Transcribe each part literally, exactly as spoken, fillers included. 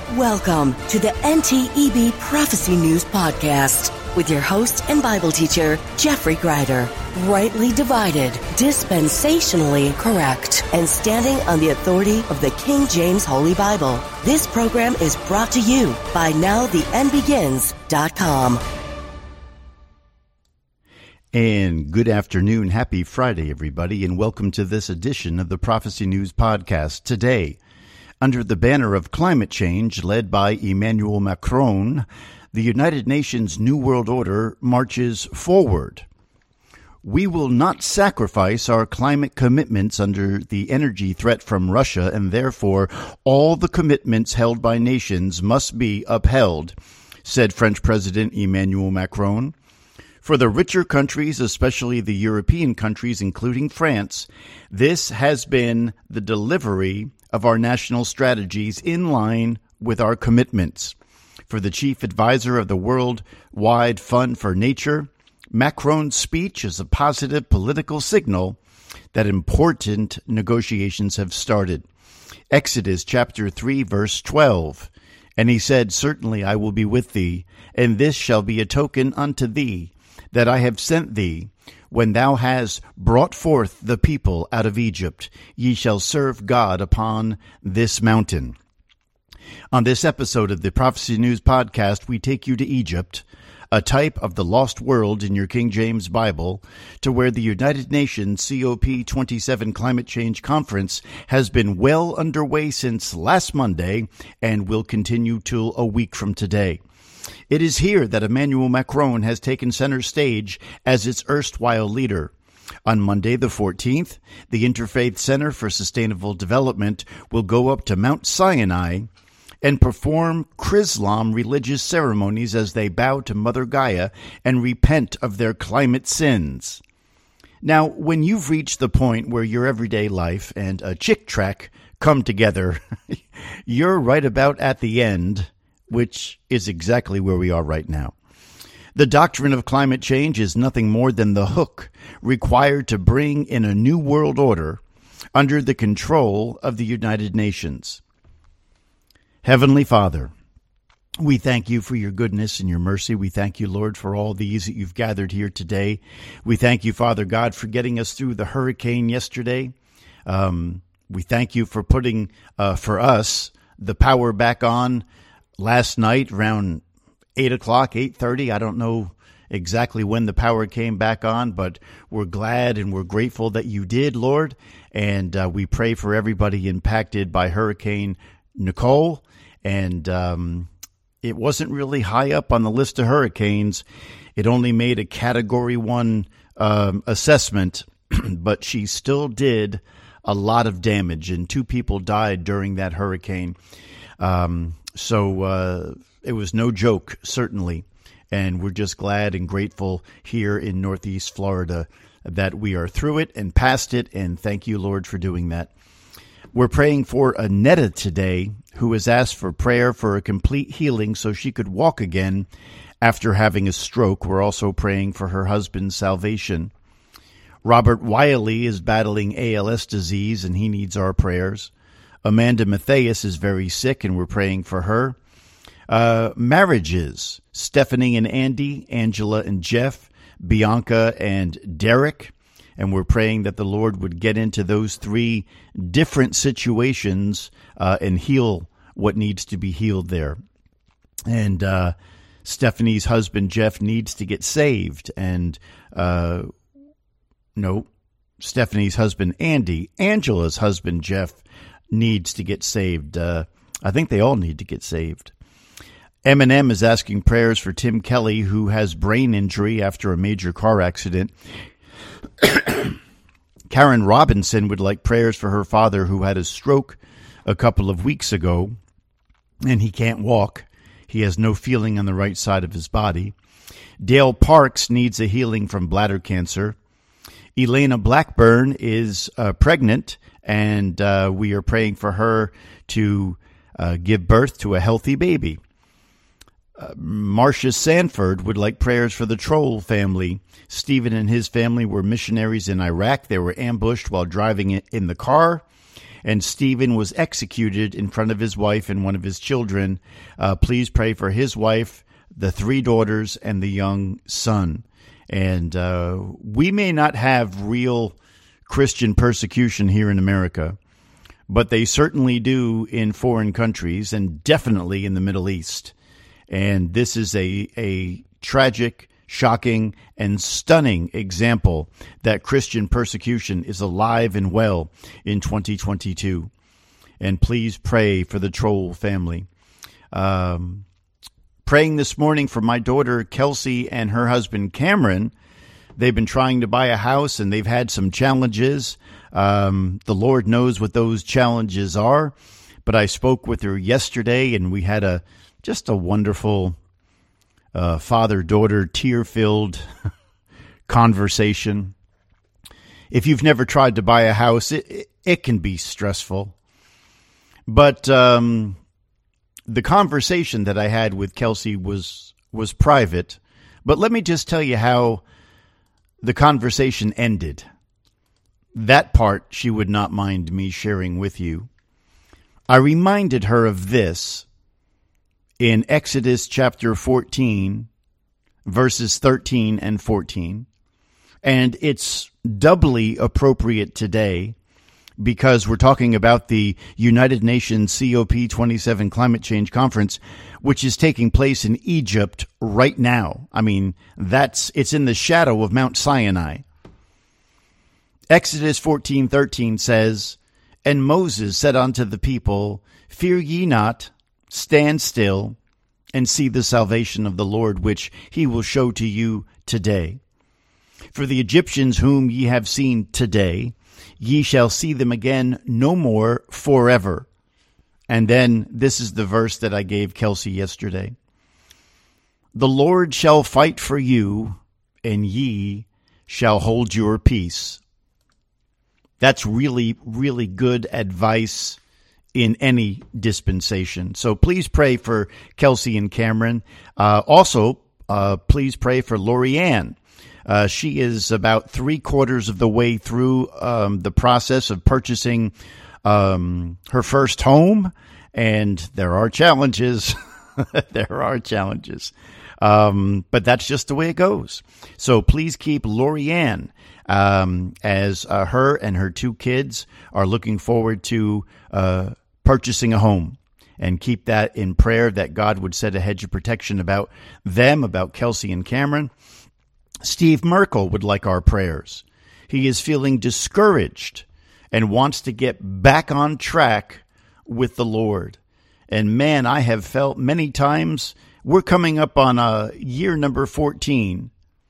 Welcome to the N T E B Prophecy News Podcast with your host and Bible teacher, Jeffrey Greider. Rightly divided, dispensationally correct, and standing on the authority of the King James Holy Bible. This program is brought to you by now the end begins dot com. And good afternoon. Happy Friday, everybody, and welcome to this edition of the Prophecy News Podcast. Today, under the banner of climate change led by Emmanuel Macron, the United Nations New World Order marches forward. We will not sacrifice our climate commitments under the energy threat from Russia, and therefore all the commitments held by nations must be upheld, said French President Emmanuel Macron. For the richer countries, especially the European countries, including France, this has been the delivery of our national strategies in line with our commitments. For the chief advisor of the Worldwide Fund for Nature, Macron's speech is a positive political signal that important negotiations have started. Exodus chapter three, verse twelve. And he said, Certainly I will be with thee, and this shall be a token unto thee, that I have sent thee. When thou hast brought forth the people out of Egypt, ye shall serve God upon this mountain. On this episode of the Prophecy News Podcast, we take you to Egypt, a type of the lost world in your King James Bible, to where the United Nations C O P twenty-seven Climate Change Conference has been well underway since last Monday and will continue till a week from today. It is here that Emmanuel Macron has taken center stage as its erstwhile leader. On Monday the fourteenth, the Interfaith Center for Sustainable Development will go up to Mount Sinai and perform Chrislam religious ceremonies as they bow to Mother Gaia and repent of their climate sins. Now, when you've reached the point where your everyday life and a chick track come together, you're right about at the end, which is exactly where we are right now. The doctrine of climate change is nothing more than the hook required to bring in a new world order under the control of the United Nations. Heavenly Father, we thank you for your goodness and your mercy. We thank you, Lord, for all these that you've gathered here today. We thank you, Father God, for getting us through the hurricane yesterday. Um, we thank you for putting, uh, for us, the power back on last night around eight o'clock, eight thirty. I don't know exactly when the power came back on, but we're glad and we're grateful that you did, Lord. And uh, we pray for everybody impacted by Hurricane Nicole. And um, it wasn't really high up on the list of hurricanes. It only made a Category one um, assessment, but she still did a lot of damage, and two people died during that hurricane. Um, so uh, it was no joke, certainly. And we're just glad and grateful here in Northeast Florida that we are through it and past it. And thank you, Lord, for doing that. We're praying for Annetta today, who has asked for prayer for a complete healing so she could walk again after having a stroke. We're also praying for her husband's salvation. Robert Wiley is battling A L S disease, and he needs our prayers. Amanda Matthias is very sick, and we're praying for her. Uh, marriages, Stephanie and Andy, Angela and Jeff, Bianca and Derek. And we're praying that the Lord would get into those three different situations uh, and heal what needs to be healed there. And uh, Stephanie's husband, Jeff, needs to get saved. And uh, no, Stephanie's husband, Andy, Angela's husband, Jeff, needs to get saved. Uh, I think they all need to get saved. Eminem is asking prayers for Tim Kelly, who has brain injury after a major car accident. Karen Robinson would like prayers for her father, who had a stroke a couple of weeks ago, and he can't walk. He has no feeling on the right side of his body. Dale Parks needs a healing from bladder cancer. Elena Blackburn is uh, pregnant, and uh, we are praying for her to uh, give birth to a healthy baby. Uh, Marcia Sanford would like prayers for the Troll family. Stephen and his family were missionaries in Iraq. They were ambushed while driving in the car, and Stephen was executed in front of his wife and one of his children. Uh, please pray for his wife, the three daughters, and the young son. And uh, we may not have real Christian persecution here in America, but they certainly do in foreign countries and definitely in the Middle East. And this is a, a tragic, shocking, and stunning example that Christian persecution is alive and well in twenty twenty-two. And please pray for the Troll family. Um, praying this morning for my daughter, Kelsey, and her husband, Cameron. They've been trying to buy a house, and they've had some challenges. Um, the Lord knows what those challenges are. But I spoke with her yesterday, and we had a just a wonderful uh, father-daughter, tear-filled conversation. If you've never tried to buy a house, it, it, it can be stressful. But um, the conversation that I had with Kelsey was was private. But let me just tell you how the conversation ended. That part she would not mind me sharing with you. I reminded her of this in Exodus chapter fourteen, verses thirteen and fourteen. And it's doubly appropriate today because we're talking about the United Nations C O P twenty-seven Climate Change Conference, which is taking place in Egypt right now. I mean, that's it's in the shadow of Mount Sinai. Exodus fourteen thirteen says, "And Moses said unto the people, Fear ye not, stand still, and see the salvation of the Lord, which he will show to you today. For the Egyptians whom ye have seen today, ye shall see them again no more forever." And then this is the verse that I gave Kelsey yesterday. "The Lord shall fight for you, and ye shall hold your peace." That's really, really good advice in any dispensation. So please pray for Kelsey and Cameron. Uh, also, uh, please pray for Lori Ann. Uh, she is about three quarters of the way through um, the process of purchasing um, her first home, and there are challenges. There are challenges. Um, but that's just the way it goes. So please keep Lori Ann um, as uh, her and her two kids are looking forward to uh, purchasing a home, and keep that in prayer that God would set a hedge of protection about them, about Kelsey and Cameron. Steve Merkel would like our prayers. He is feeling discouraged and wants to get back on track with the Lord. And man, I have felt many times we're coming up on a year number fourteen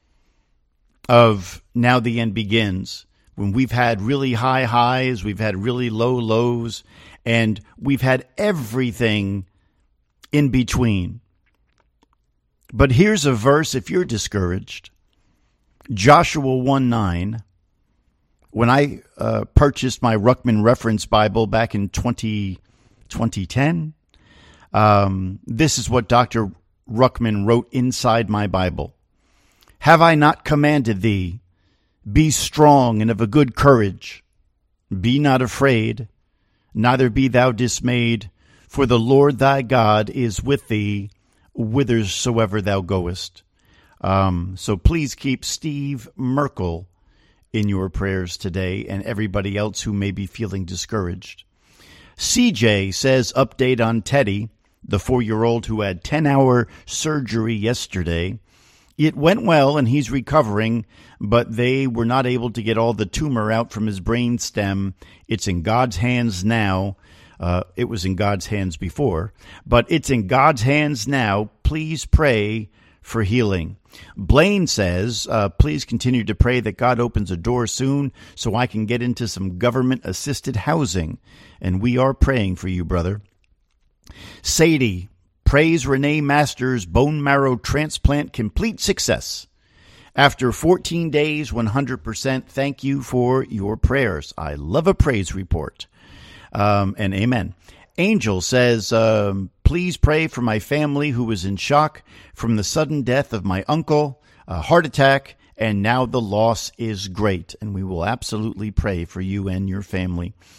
of Now the End Begins, when we've had really high highs, we've had really low lows, and we've had everything in between. But here's a verse if you're discouraged. Joshua one nine. When I uh, purchased my Ruckman Reference Bible back in twenty ten, um, this is what Doctor Ruckman wrote inside my Bible. "Have I not commanded thee? Be strong and of a good courage. Be not afraid, neither be thou dismayed, for the Lord thy God is with thee whithersoever thou goest." Um, so please keep Steve Merkel in your prayers today, and everybody else who may be feeling discouraged. C J says, update on Teddy, the four-year-old who had ten-hour surgery yesterday. It went well, and he's recovering, but they were not able to get all the tumor out from his brain stem. It's in God's hands now. Uh, it was in God's hands before, but it's in God's hands now. Please pray for healing. Blaine says, uh, please continue to pray that God opens a door soon so I can get into some government-assisted housing. And we are praying for you, brother. Sadie, praise Renee Masters' bone marrow transplant complete success. After fourteen days, one hundred percent, thank you for your prayers. I love a praise report. Um, and amen. Angel says, um, please pray for my family who was in shock from the sudden death of my uncle, a heart attack, and now the loss is great. And we will absolutely pray for you and your family.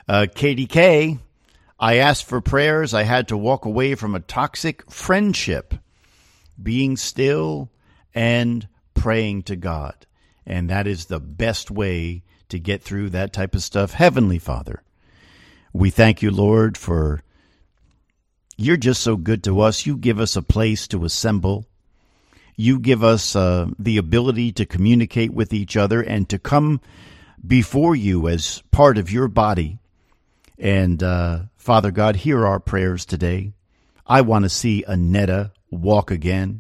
Uh, K D K, I asked for prayers. I had to walk away from a toxic friendship, being still and praying to God. And that is the best way to get through that type of stuff. Heavenly Father, we thank you, Lord, for you're just so good to us. You give us a place to assemble. You give us uh, the ability to communicate with each other and to come before you as part of your body. And uh, Father God, hear our prayers today. I want to see Annetta walk again.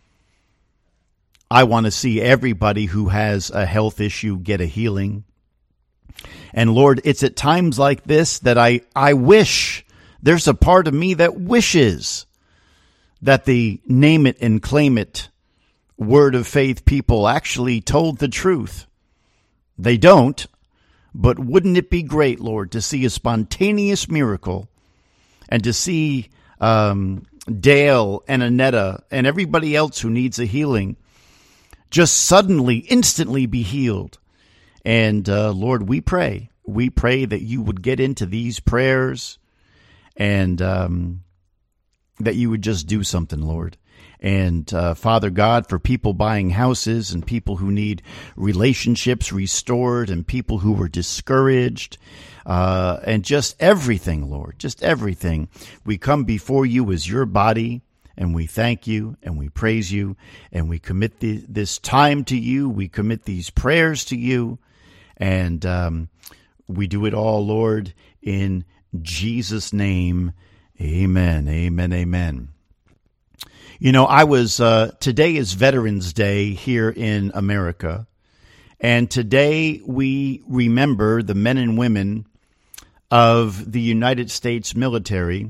I want to see everybody who has a health issue get a healing. And Lord, it's at times like this that I, I wish, there's a part of me that wishes that the name it and claim it word of faith people actually told the truth. They don't, but wouldn't it be great, Lord, to see a spontaneous miracle and to see um, Dale and Annetta and everybody else who needs a healing just suddenly, instantly be healed. And uh, Lord, we pray, we pray that you would get into these prayers and um, that you would just do something, Lord. And uh, Father God, for people buying houses and people who need relationships restored and people who were discouraged uh, and just everything, Lord, just everything. We come before you as your body and we thank you and we praise you and we commit the, this time to you. We commit these prayers to you and um, we do it all, Lord, in Jesus' name. Amen, amen, amen. You know, I was, uh, today is Veterans Day here in America, and today we remember the men and women of the United States military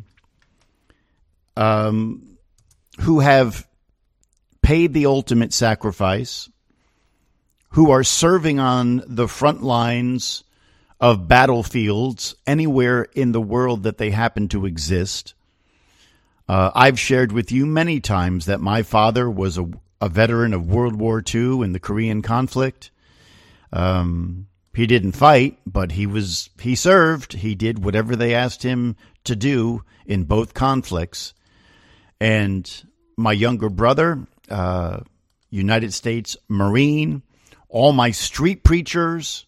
um, who have paid the ultimate sacrifice, who are serving on the front lines of battlefields anywhere in the world that they happen to exist. Uh, I've shared with you many times that my father was a, a veteran of World War Two and the Korean conflict. Um, he didn't fight, but he was he served. He did whatever they asked him to do in both conflicts. And my younger brother, uh, United States Marine, all my street preachers,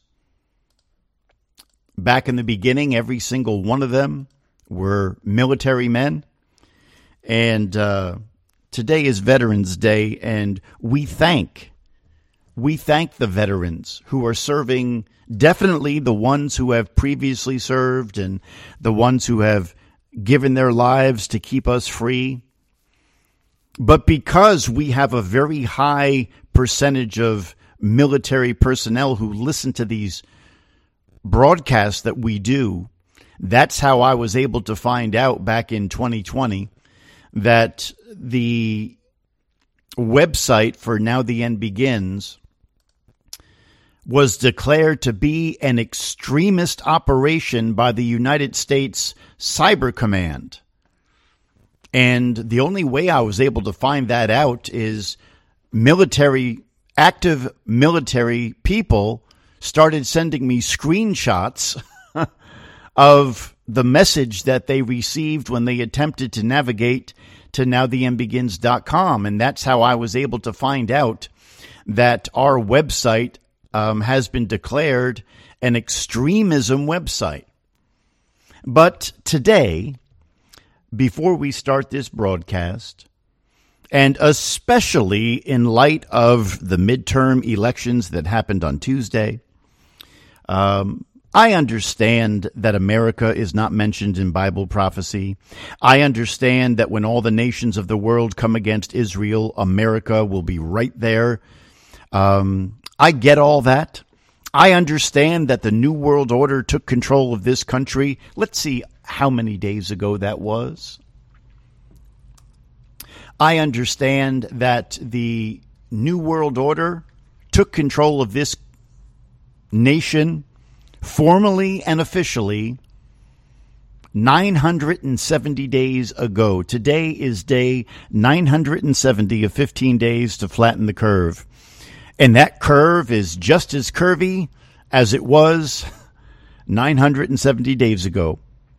back in the beginning, every single one of them were military men. And uh, today is Veterans Day, and we thank, we thank the veterans who are serving, definitely the ones who have previously served and the ones who have given their lives to keep us free. But because we have a very high percentage of military personnel who listen to these broadcasts that we do, that's how I was able to find out back in twenty twenty that the website for Now the End Begins was declared to be an extremist operation by the United States Cyber Command. And the only way I was able to find that out is military, active military people started sending me screenshots of the message that they received when they attempted to navigate to now the end begins dot com. And that's how I was able to find out that our website um, has been declared an extremism website. But today, before we start this broadcast, and especially in light of the midterm elections that happened on Tuesday, um, I understand that America is not mentioned in Bible prophecy. I understand that when all the nations of the world come against Israel, America will be right there. Um, I get all that. I understand that the New World Order took control of this country. Let's see how many days ago that was. I understand that the New World Order took control of this nation formally and officially nine hundred seventy days ago. Today is day nine hundred seventy of fifteen days to flatten the curve. And that curve is just as curvy as it was nine hundred seventy days ago.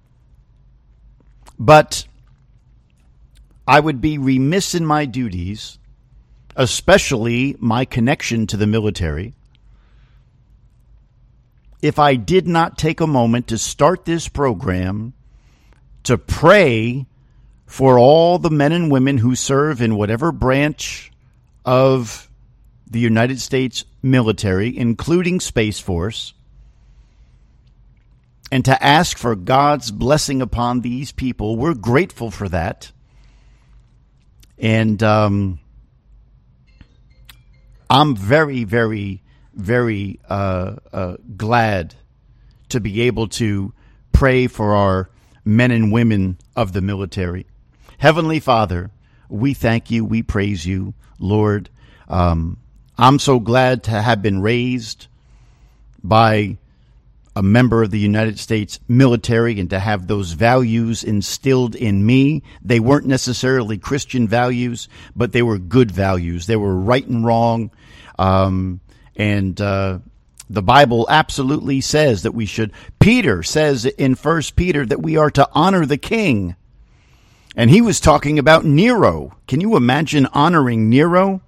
But I would be remiss in my duties, especially my connection to the military, if I did not take a moment to start this program to pray for all the men and women who serve in whatever branch of the United States military, including Space Force, and to ask for God's blessing upon these people. We're grateful for that. And um, I'm very, very, very uh, uh, glad to be able to pray for our men and women of the military. Heavenly Father, we thank you, we praise you, Lord. Um, I'm so glad to have been raised by a member of the United States military and to have those values instilled in me. They weren't necessarily Christian values, but they were good values. They were right and wrong. Um, and uh, the Bible absolutely says that we should. Peter says in First Peter that we are to honor the king. And he was talking about Nero. Can you imagine honoring Nero?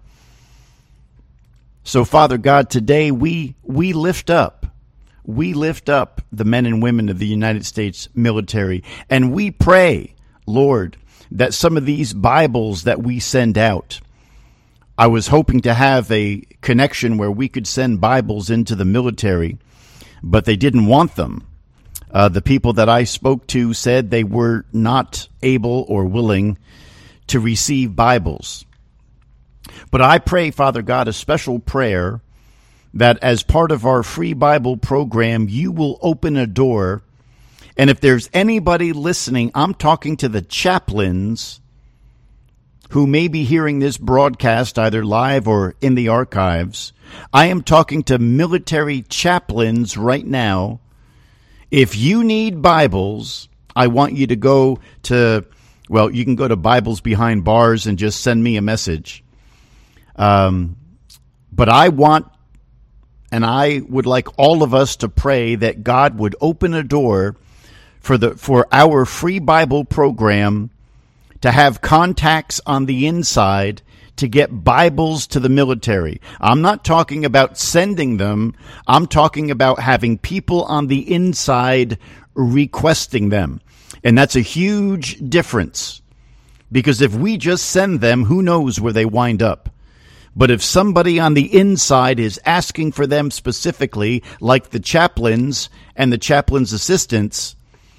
So, Father God, today we we lift up. We lift up the men and women of the United States military, and we pray, Lord, that some of these Bibles that we send out, I was hoping to have a connection where we could send Bibles into the military, but they didn't want them. Uh, the people that I spoke to said they were not able or willing to receive Bibles. But I pray, Father God, a special prayer that as part of our free Bible program, you will open a door. And if there's anybody listening, I'm talking to the chaplains who may be hearing this broadcast either live or in the archives. I am talking to military chaplains right now. If you need Bibles, I want you to go to, well, you can go to Bibles Behind Bars and just send me a message. Um, but I want And I would like all of us to pray that God would open a door for the for our free Bible program to have contacts on the inside to get Bibles to the military. I'm not talking about sending them. I'm talking about having people on the inside requesting them. And that's a huge difference, because if we just send them, who knows where they wind up. But if somebody on the inside is asking for them specifically, like the chaplains and the chaplains' assistants,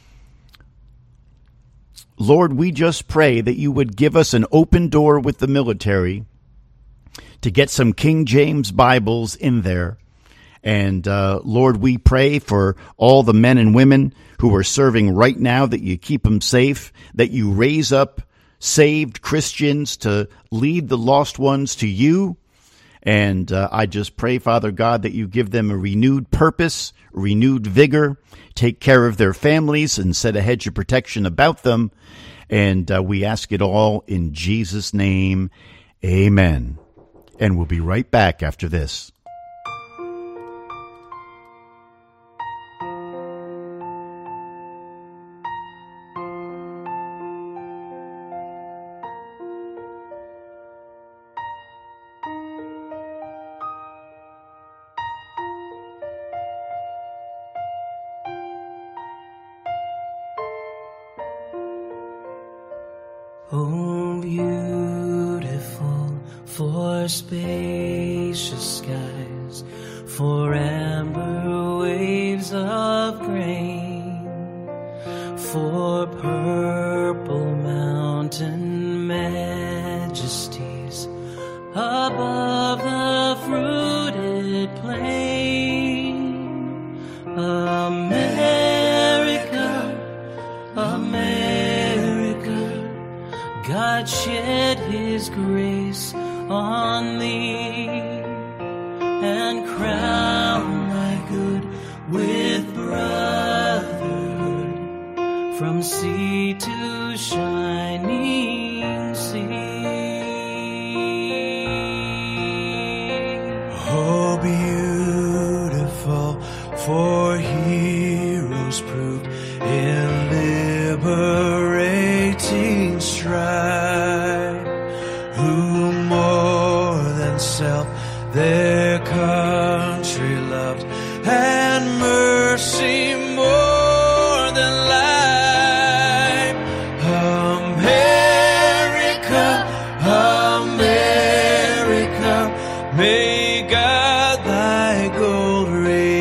Lord, we just pray that you would give us an open door with the military to get some King James Bibles in there. And uh, Lord, we pray for all the men and women who are serving right now, that you keep them safe, that you raise up saved Christians to lead the lost ones to you. And uh, I just pray, Father God, that you give them a renewed purpose, renewed vigor, take care of their families and set a hedge of protection about them. And uh, we ask it all in Jesus' name. Amen. And we'll be right back after this. Oh, beautiful for spacious skies, for amber waves of grain, for purple mountain majesties above the fruited plain. America, America, God shed his grace on thee and crown thy good with brotherhood from sea to shining sea. Oh, beautiful for here pride, who more than self their country loved, and mercy more than life. America, America, may God thy gold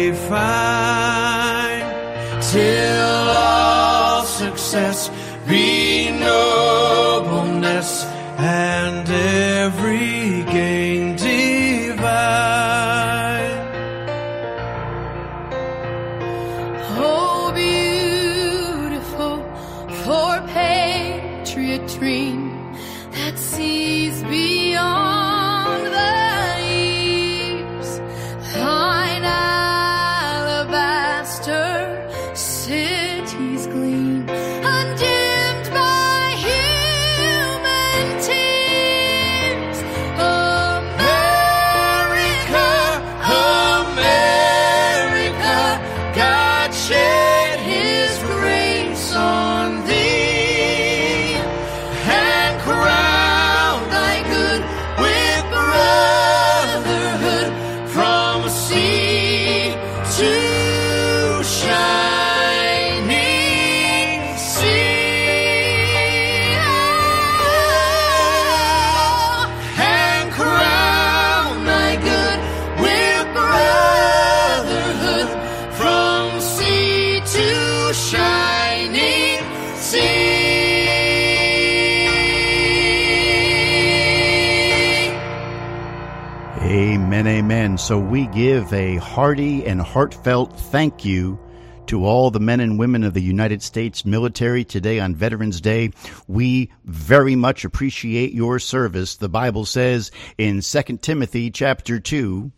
refine, till all success be nobleness, and every gain divine. Oh, beautiful for patriot dream that sees beyond the years, thine alabaster cities gleam, undimmed by human tears. America, America, God shed his grace on thee, and crowned thy good with brotherhood, from sea to shining sea. And crown thy good with brotherhood, from sea to shining sea. Amen, amen. So we give a hearty and heartfelt thank you to all the men and women of the United States military today on Veterans Day. We very much appreciate your service. The Bible says in Second Timothy chapter two,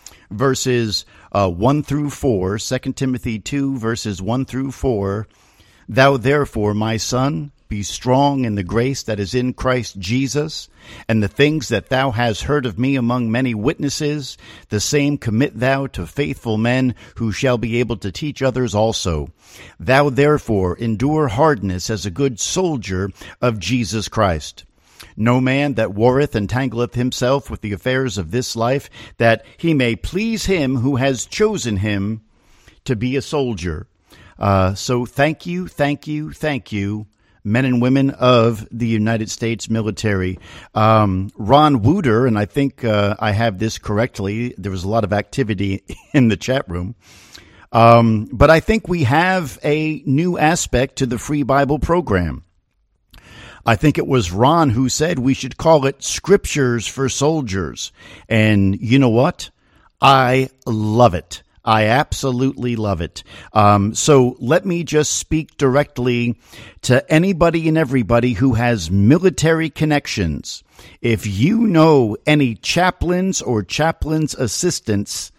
verses uh, one through four, Second Timothy two, verses one through four, "Thou therefore, my son, be strong in the grace that is in Christ Jesus, and the things that thou hast heard of me among many witnesses, the same commit thou to faithful men, who shall be able to teach others also. Thou therefore endure hardness as a good soldier of Jesus Christ. No man that warreth entangleth himself with the affairs of this life, that he may please him who has chosen him to be a soldier." Uh, so thank you, thank you, thank you, men and women of the United States military. Um, Ron Wooter, and I think uh, I have this correctly, there was a lot of activity in the chat room, um, but I think we have a new aspect to the Free Bible program. I think it was Ron who said we should call it Scriptures for Soldiers. And you know what? I love it. I absolutely love it. Um, so let me just speak directly to anybody and everybody who has military connections. If you know any chaplains or chaplains' assistants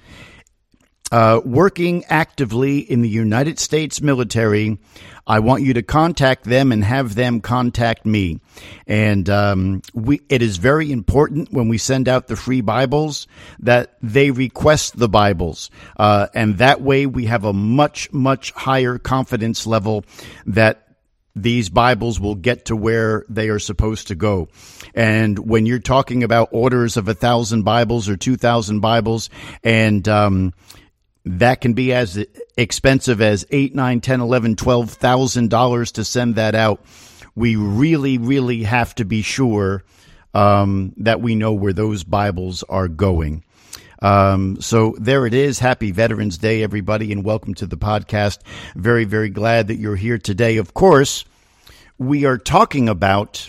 uh, working actively in the United States military, I want you to contact them and have them contact me. And um, we, it is very important when we send out the free Bibles that they request the Bibles. Uh, and that way we have a much, much higher confidence level that these Bibles will get to where they are supposed to go. And when you're talking about orders of a thousand Bibles or two thousand Bibles, and um that can be as expensive as eight, nine, ten, eleven, twelve thousand dollars to send that out. We really, really have to be sure um, that we know where those Bibles are going. Um, so there it is. Happy Veterans Day, everybody, and welcome to the podcast. Very, very glad that you're here today. Of course, we are talking about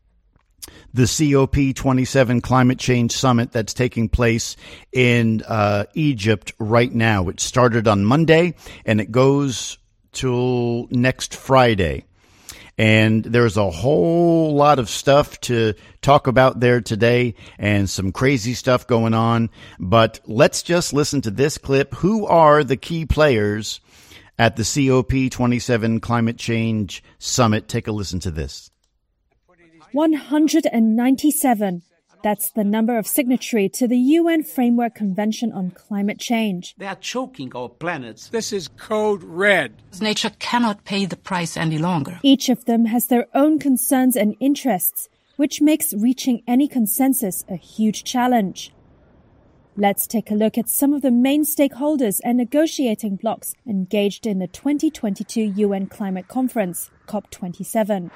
the C O P twenty-seven Climate Change Summit that's taking place in uh, Egypt right now. It started on Monday, and it goes till next Friday. And there's a whole lot of stuff to talk about there today and some crazy stuff going on. But let's just listen to this clip. Who are the key players at the C O P twenty-seven Climate Change Summit? Take a listen to this. one hundred ninety-seven. That's the number of signatories to the U N Framework Convention on Climate Change. They are choking our planet. This is code red. Nature cannot pay the price any longer. Each of them has their own concerns and interests, which makes reaching any consensus a huge challenge. Let's take a look at some of the main stakeholders and negotiating blocs engaged in the twenty twenty-two U N Climate Conference, COP twenty-seven.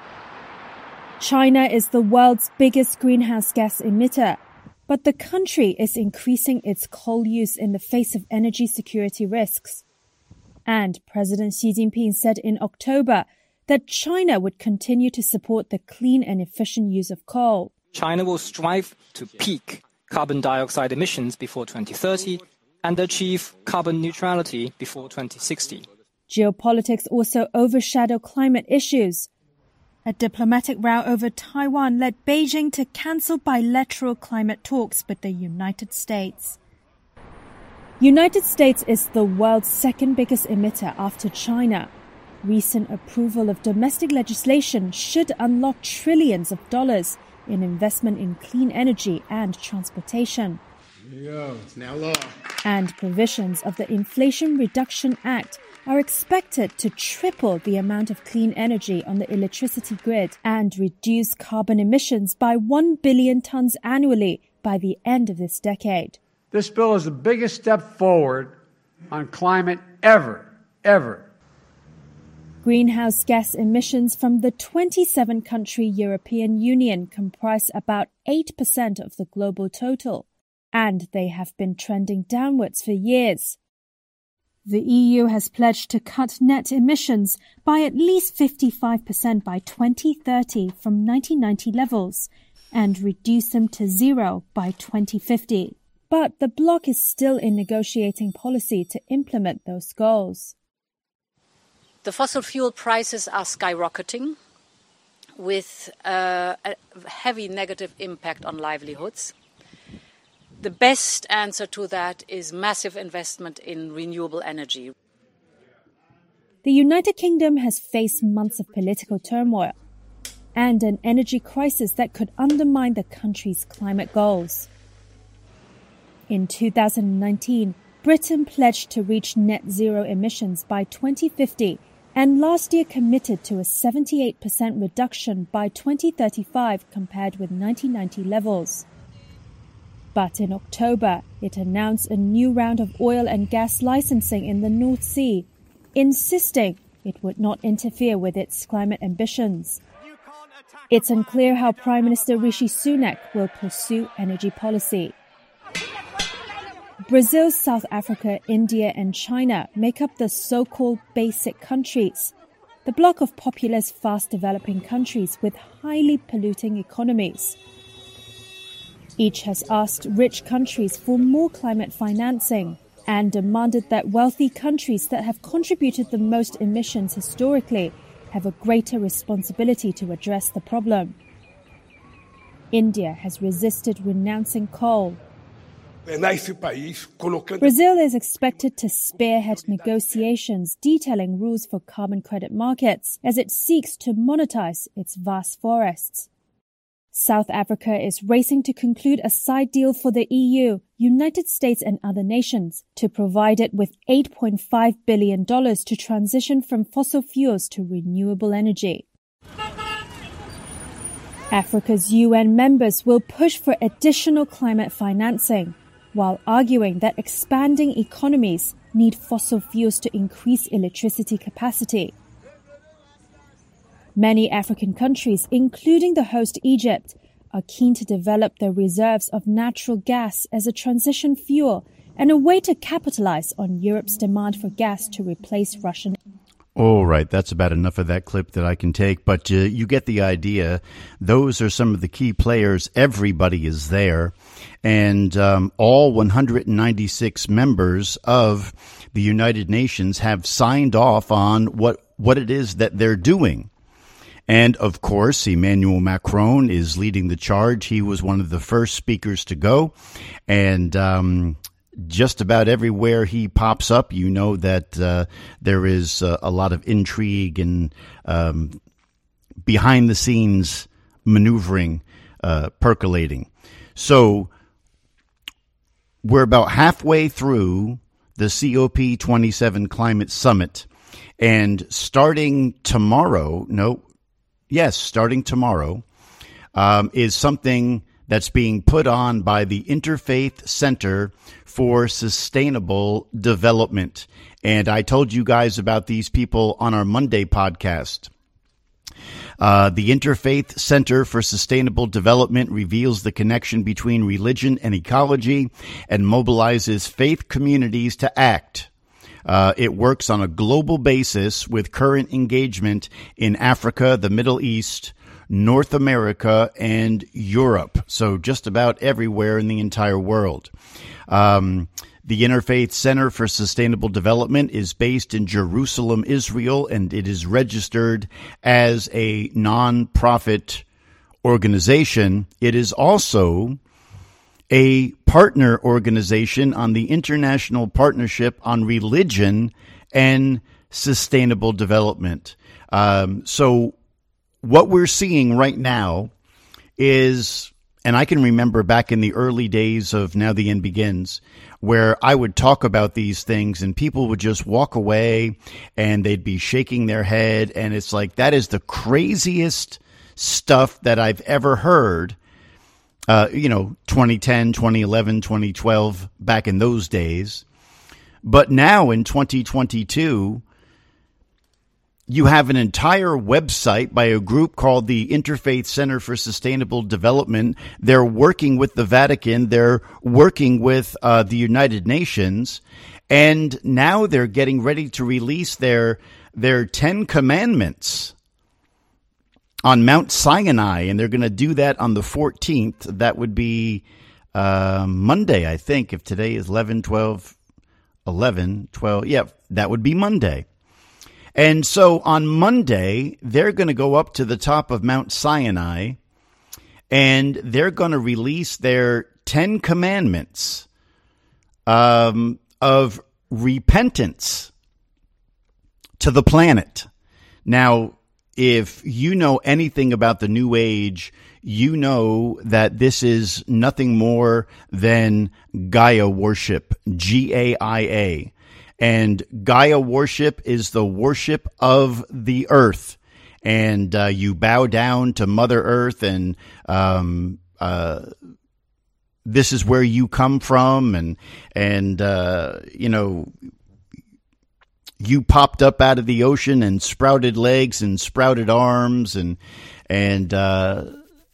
China is the world's biggest greenhouse gas emitter, but the country is increasing its coal use in the face of energy security risks. And President Xi Jinping said in October that China would continue to support the clean and efficient use of coal. China will strive to peak carbon dioxide emissions before twenty thirty and achieve carbon neutrality before twenty sixty. Geopolitics also overshadow climate issues. A diplomatic row over Taiwan led Beijing to cancel bilateral climate talks with the United States. United States is the world's second biggest emitter after China. Recent approval of domestic legislation should unlock trillions of dollars in investment in clean energy and transportation. There you go. It's now law. And provisions of the Inflation Reduction Act are expected to triple the amount of clean energy on the electricity grid and reduce carbon emissions by one billion tons annually by the end of this decade. This bill is the biggest step forward on climate ever, ever. Greenhouse gas emissions from the twenty-seven country European Union comprise about eight percent of the global total, and they have been trending downwards for years. The E U has pledged to cut net emissions by at least fifty-five percent by twenty thirty from nineteen ninety levels and reduce them to zero by twenty fifty. But the bloc is still in negotiating policy to implement those goals. The fossil fuel prices are skyrocketing with uh, a heavy negative impact on livelihoods. The best answer to that is massive investment in renewable energy. The United Kingdom has faced months of political turmoil and an energy crisis that could undermine the country's climate goals. In two thousand nineteen, Britain pledged to reach net zero emissions by twenty fifty and last year committed to a seventy-eight percent reduction by twenty thirty-five compared with nineteen ninety levels. But in October, it announced a new round of oil and gas licensing in the North Sea, insisting it would not interfere with its climate ambitions. It's unclear how Prime Minister Rishi Sunak will pursue energy policy. Brazil, South Africa, India and China make up the so-called basic countries, the bloc of populous, fast-developing countries with highly polluting economies. Each has asked rich countries for more climate financing and demanded that wealthy countries that have contributed the most emissions historically have a greater responsibility to address the problem. India has resisted renouncing coal. Brazil is expected to spearhead negotiations detailing rules for carbon credit markets as it seeks to monetize its vast forests. South Africa is racing to conclude a side deal for the E U, United States and other nations to provide it with eight point five billion dollars to transition from fossil fuels to renewable energy. Africa's U N members will push for additional climate financing, while arguing that expanding economies need fossil fuels to increase electricity capacity. Many African countries, including the host Egypt, are keen to develop their reserves of natural gas as a transition fuel and a way to capitalize on Europe's demand for gas to replace Russian. All right, that's about enough of that clip that I can take, but uh, you get the idea. Those are some of the key players. Everybody is there, and um, all one hundred ninety-six members of the United Nations have signed off on what, what it is that they're doing. And, of course, Emmanuel Macron is leading the charge. He was one of the first speakers to go, and um just about everywhere he pops up, you know that uh, there is uh, a lot of intrigue and um, behind-the-scenes maneuvering uh, percolating. So we're about halfway through the C O P twenty-seven Climate Summit. And starting tomorrow, no, yes, starting tomorrow, um, is something that's being put on by the Interfaith Center for Sustainable Development. And I told you guys about these people on our Monday podcast. Uh, the Interfaith Center for Sustainable Development reveals the connection between religion and ecology and mobilizes faith communities to act. Uh, it works on a global basis with current engagement in Africa, the Middle East, North America, and Europe. So just about everywhere in the entire world. Um, the Interfaith Center for Sustainable Development is based in Jerusalem, Israel, and it is registered as a non-profit organization. It is also a partner organization on the International Partnership on Religion and Sustainable Development. Um, so what we're seeing right now is, and I can remember back in the early days of Now the End Begins, where I would talk about these things and people would just walk away and they'd be shaking their head. And it's like, that is the craziest stuff that I've ever heard. Uh, you know, twenty ten, twenty eleven, twenty twelve, back in those days. But now in twenty twenty-two, you have an entire website by a group called the Interfaith Center for Sustainable Development. They're working with the Vatican. They're working with uh, the United Nations. And now they're getting ready to release their their Ten Commandments on Mount Sinai, and they're going to do that on the fourteenth. That would be uh, Monday, I think, if today is eleven, twelve, eleven, twelve. Yeah, that would be Monday. And so on Monday, they're going to go up to the top of Mount Sinai, and they're going to release their Ten Commandments um, of repentance to the planet. Now, if you know anything about the New Age, you know that this is nothing more than Gaia worship, G A I A. And Gaia worship is the worship of the earth. And uh, you bow down to Mother Earth, and um, uh, this is where you come from. And, and uh, you know, you popped up out of the ocean and sprouted legs and sprouted arms, and and uh,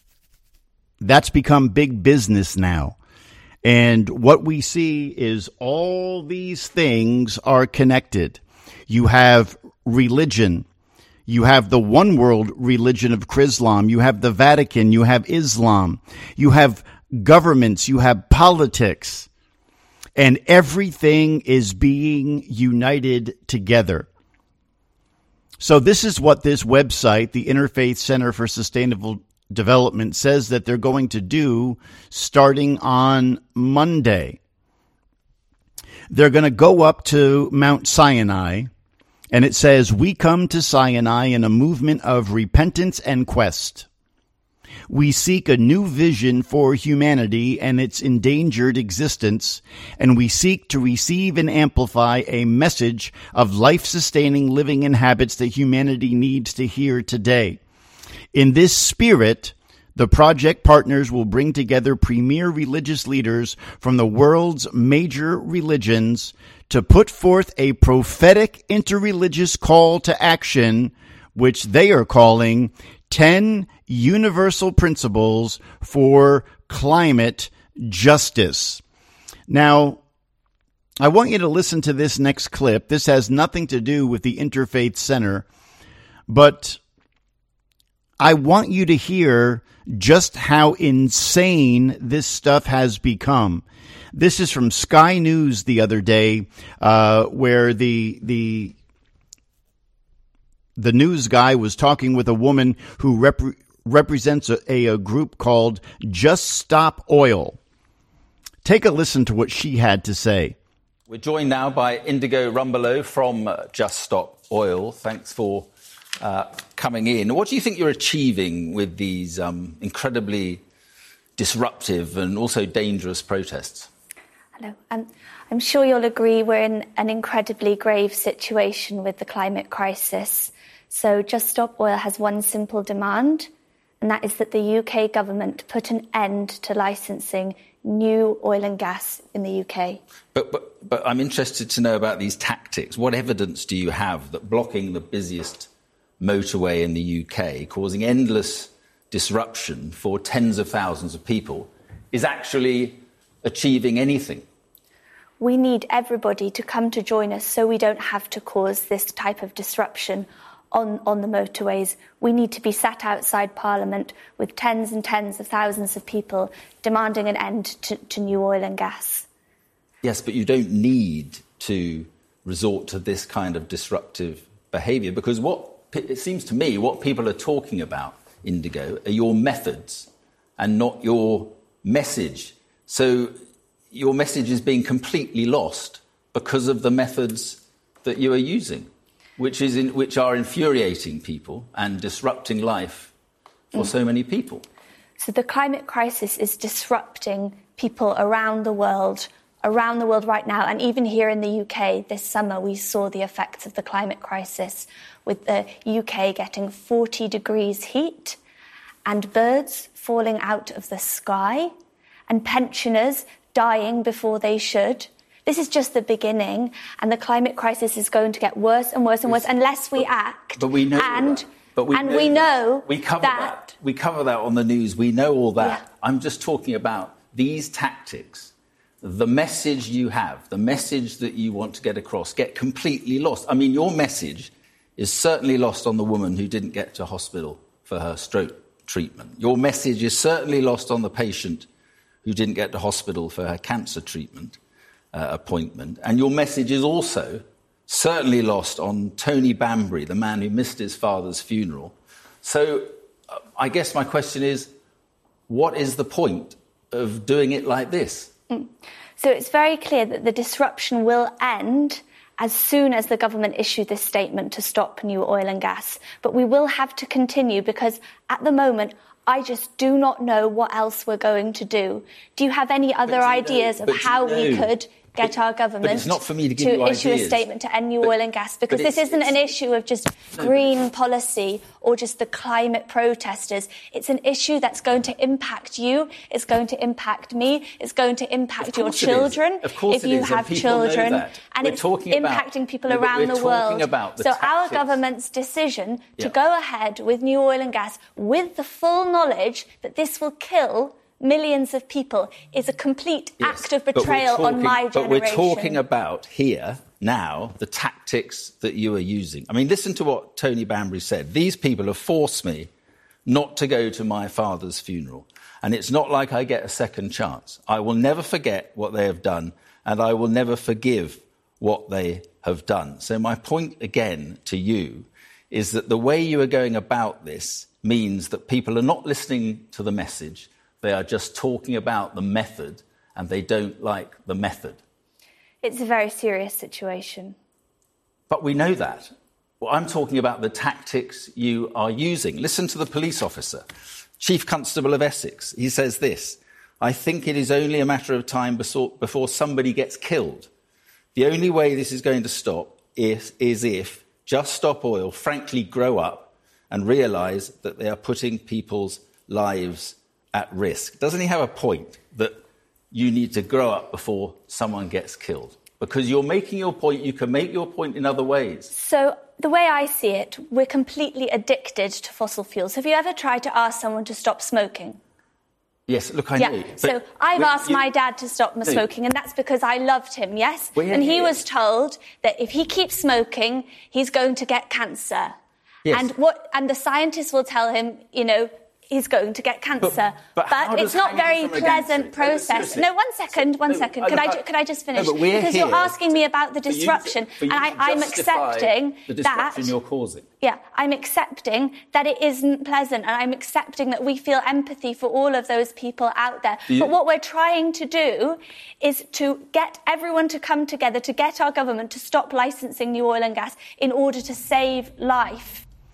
that's become big business now. And what we see is all these things are connected. You have religion. You have the one world religion of Chrislam. You have the Vatican. You have Islam. You have governments. You have politics. And everything is being united together. So this is what this website, the Interfaith Center for Sustainable Development, says that they're going to do starting on Monday. They're going to go up to Mount Sinai, and it says, "We come to Sinai in a movement of repentance and quest. We seek a new vision for humanity and its endangered existence, and we seek to receive and amplify a message of life-sustaining living and habits that humanity needs to hear today. In this spirit, the project partners will bring together premier religious leaders from the world's major religions to put forth a prophetic interreligious call to action, which they are calling ten Universal Principles for Climate Justice." Now, I want you to listen to this next clip. This has nothing to do with the Interfaith Center, but I want you to hear just how insane this stuff has become. This is from Sky News the other day, uh, where the the the news guy was talking with a woman who rep- represents a, a, a group called Just Stop Oil. Take a listen to what she had to say. We're joined now by Indigo Rumbelow from uh, Just Stop Oil. Thanks for uh, coming in. What do you think you're achieving with these um, incredibly disruptive and also dangerous protests? Hello. Um, I'm sure you'll agree we're in an incredibly grave situation with the climate crisis. So Just Stop Oil has one simple demand, and that is that the U K government put an end to licensing new oil and gas in the U K. But, but, but I'm interested to know about these tactics. What evidence do you have that blocking the busiest motorway in the U K, causing endless disruption for tens of thousands of people, is actually achieving anything? We need everybody to come to join us so we don't have to cause this type of disruption on, on the motorways. We need to be sat outside Parliament with tens and tens of thousands of people demanding an end to, to new oil and gas. Yes, but you don't need to resort to this kind of disruptive behaviour, because what it seems to me what people are talking about, Indigo, are your methods and not your message. So your message is being completely lost because of the methods that you are using, which is in, which are infuriating people and disrupting life for mm. so many people. So the climate crisis is disrupting people around the world, around the world right now. And even here in the U K this summer, we saw the effects of the climate crisis, with the U K getting forty degrees heat and birds falling out of the sky and pensioners dying before they should. This is just the beginning, and the climate crisis is going to get worse and worse and worse unless we act. But we know and, that. But we and know we know we cover that, that. We cover that on the news. We know all that. Yeah. I'm just talking about these tactics. The message you have, the message that you want to get across, get completely lost. I mean, your message is certainly lost on the woman who didn't get to hospital for her stroke treatment. Your message is certainly lost on the patient who didn't get to hospital for her cancer treatment uh, appointment. And your message is also certainly lost on Tony Bambury, the man who missed his father's funeral. So uh, I guess my question is, what is the point of doing it like this? Mm. So it's very clear that the disruption will end as soon as the government issue this statement to stop new oil and gas. But we will have to continue because at the moment, I just do not know what else we're going to do. Do you have any other ideas know, of how you know, we could get but, our government but it's not for me to, give to you issue ideas. a statement to end new but, oil and gas? Because this it's, isn't it's, an issue of just no, green policy or just the climate protesters. It's an issue that's going to impact you, it's going to impact me, it's going to impact your children of course if it you is, have and people children. Know that. And we're it's impacting about, people no, around the world. The so tactics. Our government's decision yeah. to go ahead with new oil and gas with the full knowledge that this will kill millions of people is a complete yes, act of betrayal talking, on my but generation. But we're talking about here, now, the tactics that you are using. I mean, listen to what Tony Bambury said. These people have forced me not to go to my father's funeral. And it's not like I get a second chance. I will never forget what they have done, and I will never forgive what they have done. So my point, again, to you is that the way you are going about this means that people are not listening to the message. They are just talking about the method, and they don't like the method. It's a very serious situation. But we know that. Well, I'm talking about the tactics you are using. Listen to the police officer, Chief Constable of Essex. He says this: I think it is only a matter of time before somebody gets killed. The only way this is going to stop is, is if Just Stop Oil frankly grow up and realise that they are putting people's lives at risk. Doesn't he have a point that you need to grow up before someone gets killed? Because you're making your point, you can make your point in other ways. So the way I see it, we're completely addicted to fossil fuels. Have you ever tried to ask someone to stop smoking? Yes, look, I yeah. know. So I've asked you, my dad to stop smoking, and that's because I loved him, yes? Well, yeah, and he yeah. was told that if he keeps smoking, he's going to get cancer. Yes. And what? And the scientists will tell him, you know, he's going to get cancer. But, but, but it's not a very pleasant process. No, one second, one no, second. I, could, I, I, could I just finish? No, but we're because here you're asking me about the for you disruption, to, for you and I, to I'm justify accepting the disruption that... you're causing. Yeah, I'm accepting that it isn't pleasant, and I'm accepting that we feel empathy for all of those people out there. You, but what we're trying to do is to get everyone to come together, to get our government to stop licensing new oil and gas in order to save life.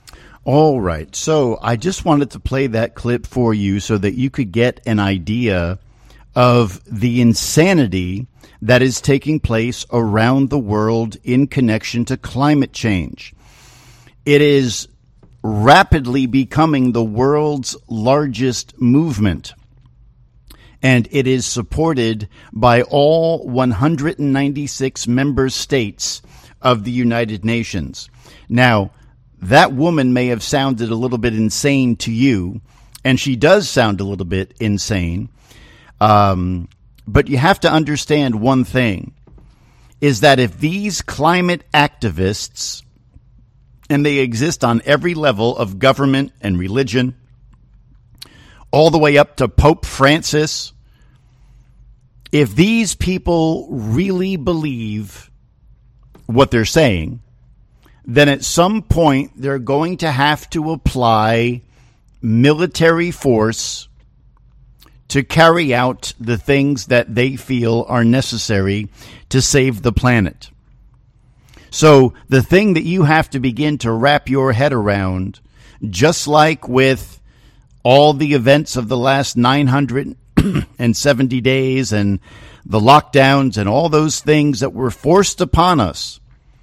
All right. So I just wanted to play that clip for you so that you could get an idea of the insanity that is taking place around the world in connection to climate change. It is rapidly becoming the world's largest movement, and it is supported by all one hundred ninety-six member states of the United Nations. Now, that woman may have sounded a little bit insane to you, and she does sound a little bit insane. Um, but you have to understand one thing, is that if these climate activists, and they exist on every level of government and religion, all the way up to Pope Francis, if these people really believe what they're saying, then at some point they're going to have to apply military force to carry out the things that they feel are necessary to save the planet. So the thing that you have to begin to wrap your head around, just like with all the events of the last nine hundred seventy days and the lockdowns and all those things that were forced upon us,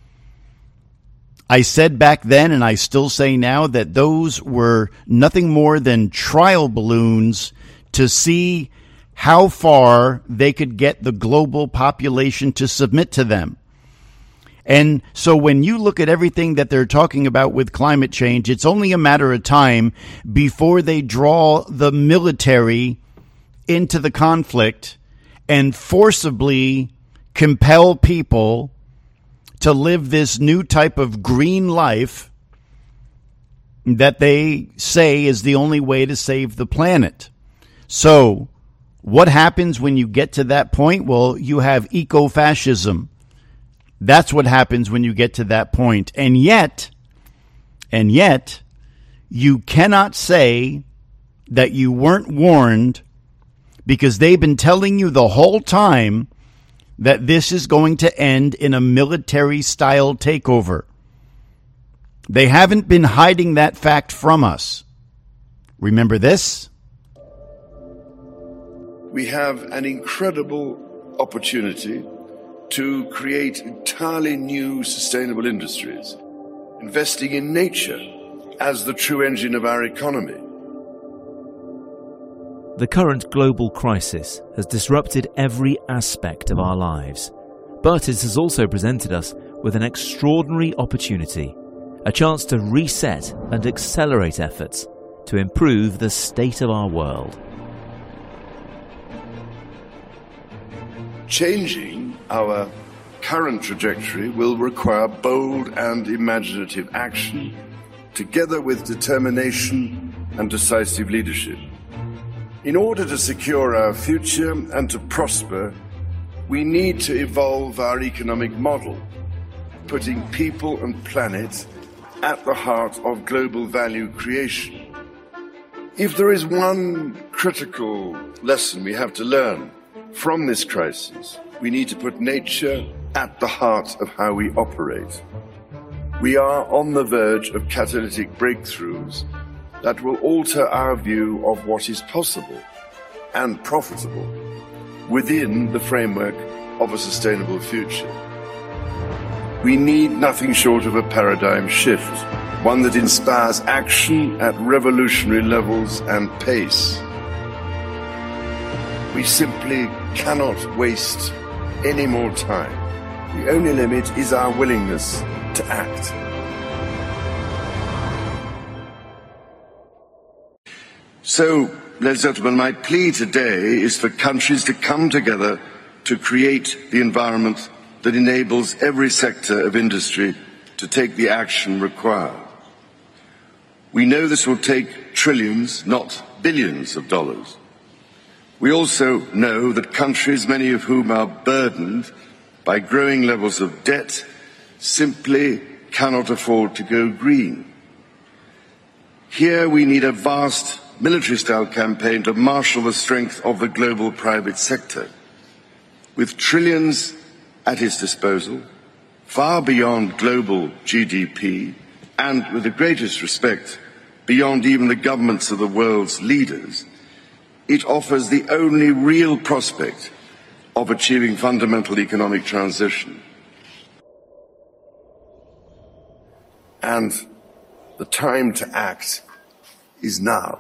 I said back then, and I still say now, that those were nothing more than trial balloons to see how far they could get the global population to submit to them. And so when you look at everything that they're talking about with climate change, it's only a matter of time before they draw the military into the conflict and forcibly compel people to live this new type of green life that they say is the only way to save the planet. So what happens when you get to that point? Well, you have eco-fascism. That's what happens when you get to that point. And yet, and yet, you cannot say that you weren't warned, because they've been telling you the whole time that this is going to end in a military-style takeover. They haven't been hiding that fact from us. Remember this? We have an incredible opportunity to create entirely new sustainable industries, investing in nature as the true engine of our economy. The current global crisis has disrupted every aspect of our lives, but it has also presented us with an extraordinary opportunity, a chance to reset and accelerate efforts to improve the state of our world. Changing our current trajectory will require bold and imaginative action, together with determination and decisive leadership. In order to secure our future and to prosper, we need to evolve our economic model, putting people and planet at the heart of global value creation. If there is one critical lesson we have to learn from this crisis, we need to put nature at the heart of how we operate. We are on the verge of catalytic breakthroughs that will alter our view of what is possible and profitable within the framework of a sustainable future. We need nothing short of a paradigm shift, one that inspires action at revolutionary levels and pace. We simply cannot waste any more time. The only limit is our willingness to act. So, ladies and gentlemen, my plea today is for countries to come together to create the environment that enables every sector of industry to take the action required. We know this will take trillions, not billions of dollars. We also know that countries, many of whom are burdened by growing levels of debt, simply cannot afford to go green. Here we need a vast military-style campaign to marshal the strength of the global private sector. With trillions at its disposal, far beyond global G D P and with the greatest respect, beyond even the governments of the world's leaders, it offers the only real prospect of achieving fundamental economic transition. And the time to act is now.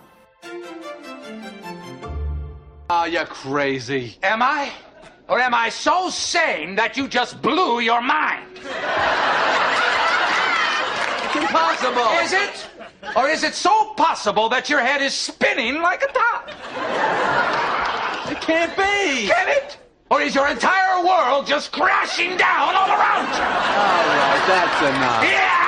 Ah, you're crazy. Am I? Or am I so sane that you just blew your mind? It's impossible. Is it? Or is it so possible that your head is spinning like a top? It can't be. Can it? Or is your entire world just crashing down all around you? All right, that's enough. Yeah!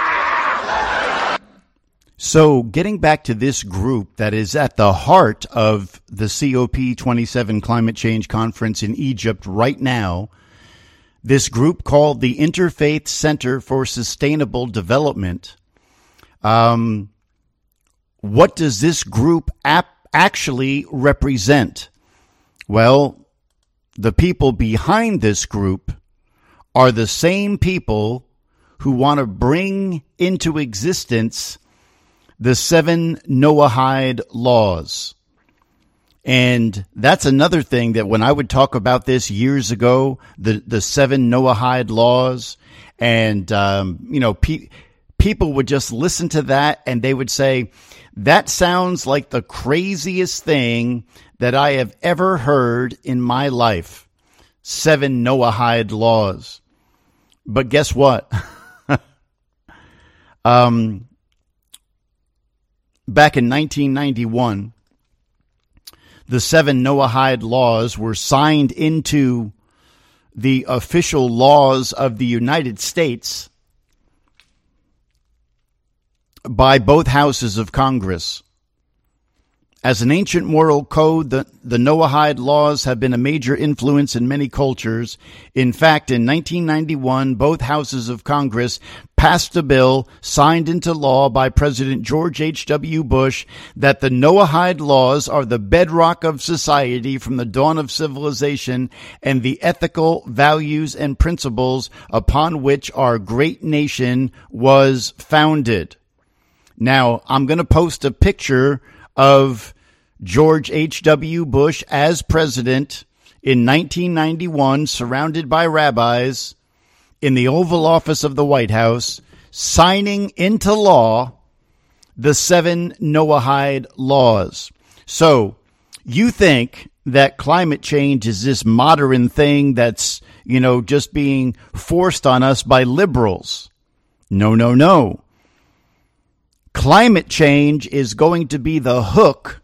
So getting back to this group that is at the heart of the C O P twenty-seven climate change conference in Egypt right now, this group called the Interfaith Center for Sustainable Development. Um, what does this group ap- actually represent? Well, the people behind this group are the same people who want to bring into existence the seven Noahide laws. And that's another thing that when I would talk about this years ago, the, the seven Noahide laws, and, um, you know, pe- people would just listen to that and they would say, that sounds like the craziest thing that I have ever heard in my life. Seven Noahide laws. But guess what? um, Back in nineteen ninety-one, the seven Noahide laws were signed into the official laws of the United States by both houses of Congress. As an ancient moral code, the, the Noahide laws have been a major influence in many cultures. In fact, in nineteen ninety-one, both houses of Congress passed a bill signed into law by President George H W. Bush that the Noahide laws are the bedrock of society from the dawn of civilization and the ethical values and principles upon which our great nation was founded. Now, I'm going to post a picture of George H W. Bush as president in nineteen ninety-one, surrounded by rabbis in the Oval Office of the White House, signing into law the seven Noahide laws. So you think that climate change is this modern thing that's, you know, just being forced on us by liberals. No, no, no. Climate change is going to be the hook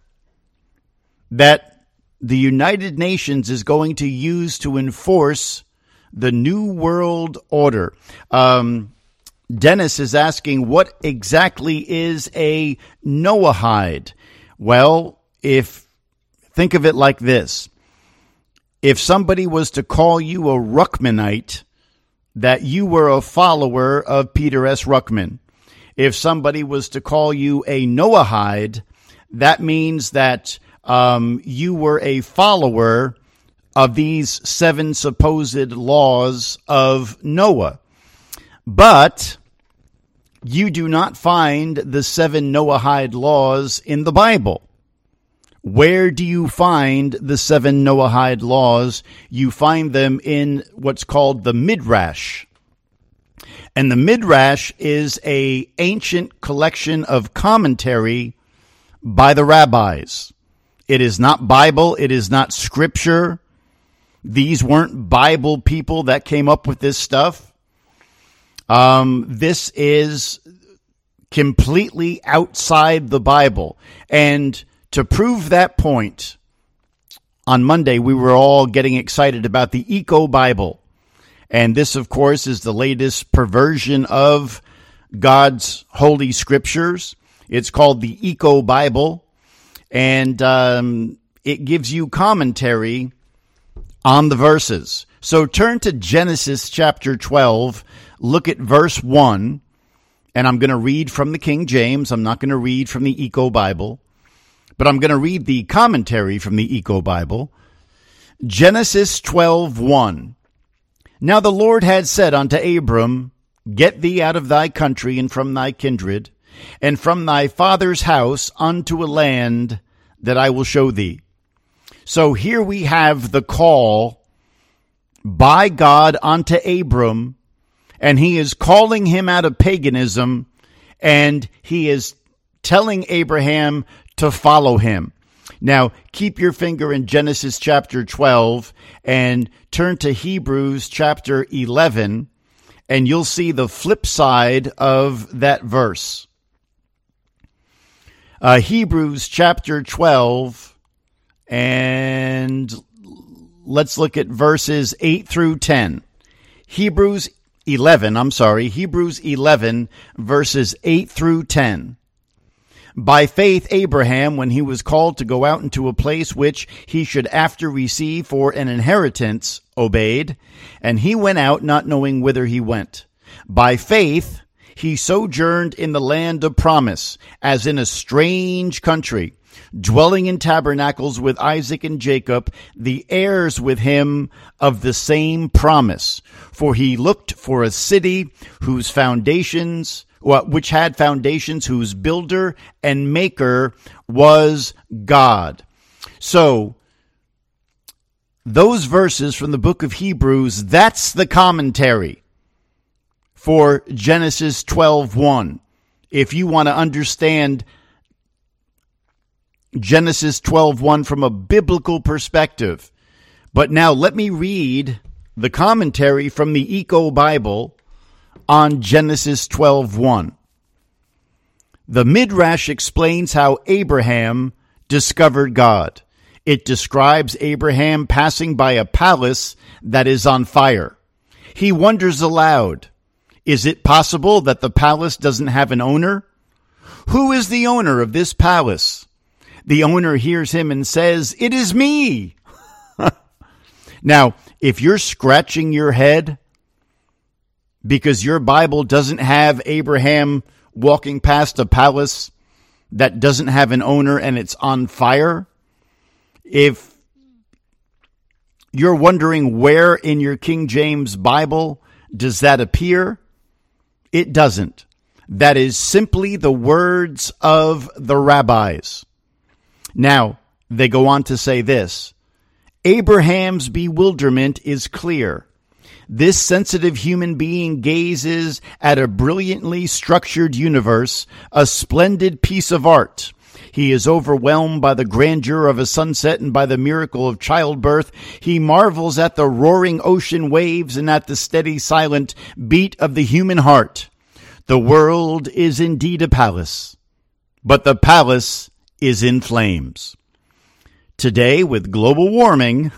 that the United Nations is going to use to enforce the New World Order. Um, Dennis is asking, what exactly is a Noahide? Well, if think of it like this. If somebody was to call you a Ruckmanite, that you were a follower of Peter S. Ruckman. If somebody was to call you a Noahide, that means that um, you were a follower of these seven supposed laws of Noah. But you do not find the seven Noahide laws in the Bible. Where do you find the seven Noahide laws? You find them in what's called the Midrash. And the Midrash is an ancient collection of commentary by the rabbis. It is not Bible. It is not scripture. These weren't Bible people that came up with this stuff. Um, this is completely outside the Bible. And to prove that point, on Monday we were all getting excited about the Eco Bible. And this, of course, is the latest perversion of God's holy scriptures. It's called the Eco Bible, and um, it gives you commentary on the verses. So turn to Genesis chapter twelve, look at verse one, and I'm going to read from the King James. I'm not going to read from the Eco Bible, but I'm going to read the commentary from the Eco Bible. Genesis twelve one. Now the Lord had said unto Abram, Get thee out of thy country and from thy kindred, and from thy father's house unto a land that I will show thee. So here we have the call by God unto Abram, and he is calling him out of paganism, and he is telling Abraham to follow him. Now, keep your finger in Genesis chapter twelve and turn to Hebrews chapter eleven, and you'll see the flip side of that verse. Uh, Hebrews chapter twelve, and let's look at verses eight through ten. Hebrews eleven, I'm sorry, Hebrews eleven, verses eight through ten. By faith, Abraham, when he was called to go out into a place which he should after receive for an inheritance, obeyed, and he went out not knowing whither he went. By faith, he sojourned in the land of promise, as in a strange country, dwelling in tabernacles with Isaac and Jacob, the heirs with him of the same promise. For he looked for a city whose foundations which had foundations, whose builder and maker was God. So, those verses from the book of Hebrews, that's the commentary for Genesis twelve one. If you want to understand Genesis twelve one from a biblical perspective. But now let me read the commentary from the Eco Bible on Genesis twelve one. The Midrash explains how Abraham discovered God. It describes Abraham passing by a palace that is on fire. He wonders aloud, is it possible that the palace doesn't have an owner? Who is the owner of this palace? The owner hears him and says, it is me. Now, if you're scratching your head because your Bible doesn't have Abraham walking past a palace that doesn't have an owner and it's on fire, if you're wondering where in your King James Bible does that appear, it doesn't. That is simply the words of the rabbis. Now, they go on to say this, Abraham's bewilderment is clear. This sensitive human being gazes at a brilliantly structured universe, a splendid piece of art. He is overwhelmed by the grandeur of a sunset and by the miracle of childbirth. He marvels at the roaring ocean waves and at the steady, silent beat of the human heart. The world is indeed a palace, but the palace is in flames. Today, with global warming,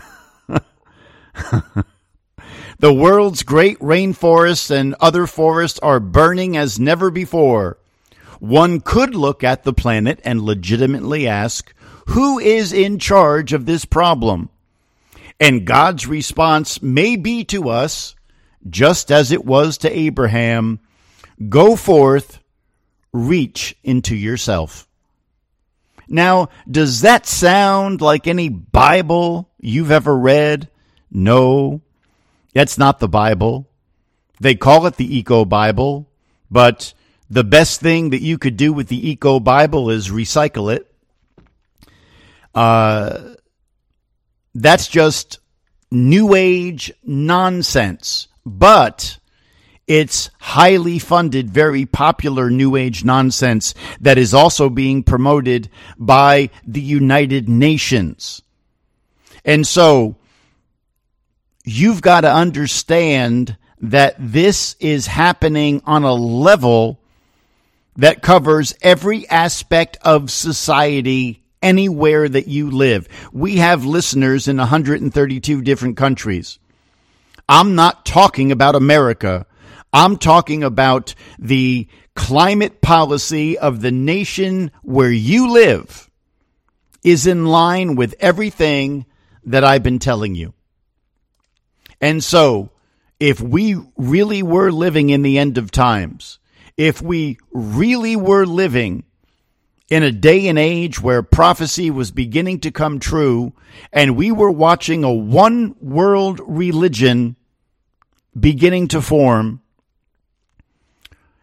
the world's great rainforests and other forests are burning as never before. One could look at the planet and legitimately ask, who is in charge of this problem? And God's response may be to us, just as it was to Abraham, go forth, reach into yourself. Now, does that sound like any Bible you've ever read? No. That's not the Bible. They call it the Eco Bible, but the best thing that you could do with the Eco Bible is recycle it. Uh, that's just New Age nonsense, but it's highly funded, very popular New Age nonsense that is also being promoted by the United Nations. And so, you've got to understand that this is happening on a level that covers every aspect of society anywhere that you live. We have listeners in one hundred thirty-two different countries. I'm not talking about America. I'm talking about the climate policy of the nation where you live is in line with everything that I've been telling you. And so, if we really were living in the end of times, if we really were living in a day and age where prophecy was beginning to come true, and we were watching a one-world religion beginning to form,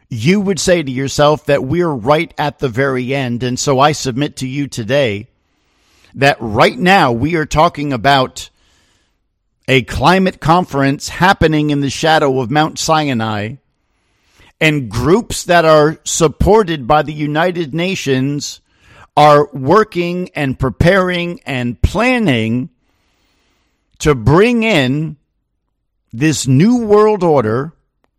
you would say to yourself that we're right at the very end. And so I submit to you today that right now we are talking about a climate conference happening in the shadow of Mount Sinai, and groups that are supported by the United Nations are working and preparing and planning to bring in this new world order.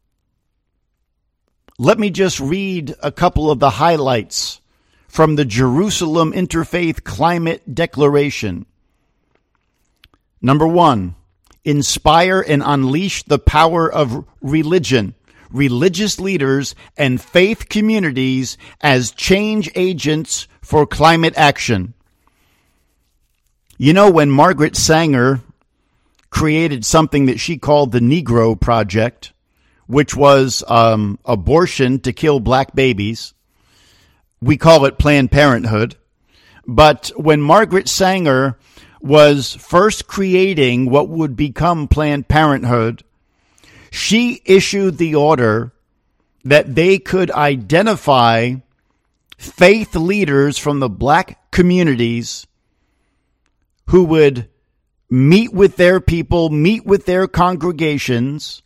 Let me just read a couple of the highlights from the Jerusalem Interfaith Climate Declaration. Number one, inspire and unleash the power of religion, religious leaders, and faith communities as change agents for climate action. You know, when Margaret Sanger created something that she called the Negro Project, which was um, abortion to kill black babies, we call it Planned Parenthood. But when Margaret Sanger was first creating what would become Planned Parenthood, she issued the order that they could identify faith leaders from the black communities who would meet with their people, meet with their congregations,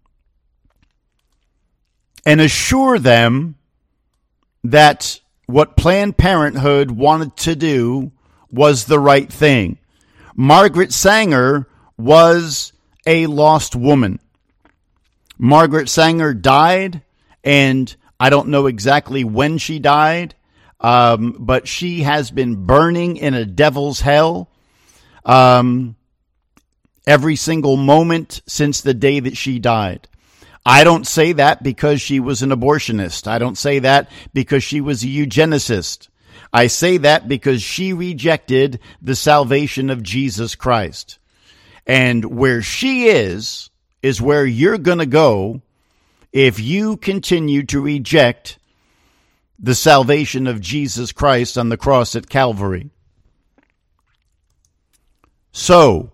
and assure them that what Planned Parenthood wanted to do was the right thing. Margaret Sanger was a lost woman. Margaret Sanger died, and I don't know exactly when she died, um, but she has been burning in a devil's hell um, every single moment since the day that she died. I don't say that because she was an abortionist. I don't say that because she was a eugenicist. I say that because she rejected the salvation of Jesus Christ. And where she is, is where you're going to go if you continue to reject the salvation of Jesus Christ on the cross at Calvary. So,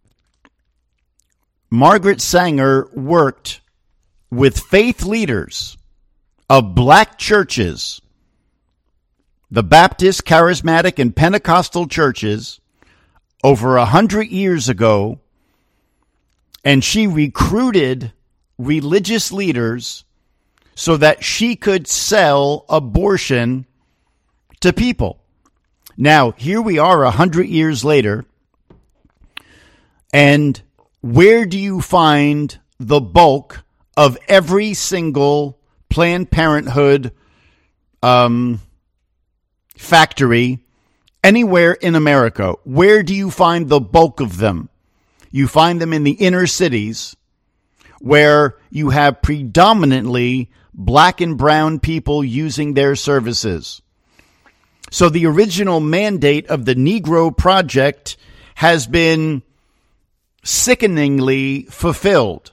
Margaret Sanger worked with faith leaders of black churches, the Baptist, Charismatic, and Pentecostal churches, over a hundred years ago, and she recruited religious leaders so that she could sell abortion to people. Now, here we are a hundred years later, and where do you find the bulk of every single Planned Parenthood um, factory anywhere in America? Where do you find the bulk of them? You find them in the inner cities, where you have predominantly black and brown people using their services. So the original mandate of the Negro Project has been sickeningly fulfilled.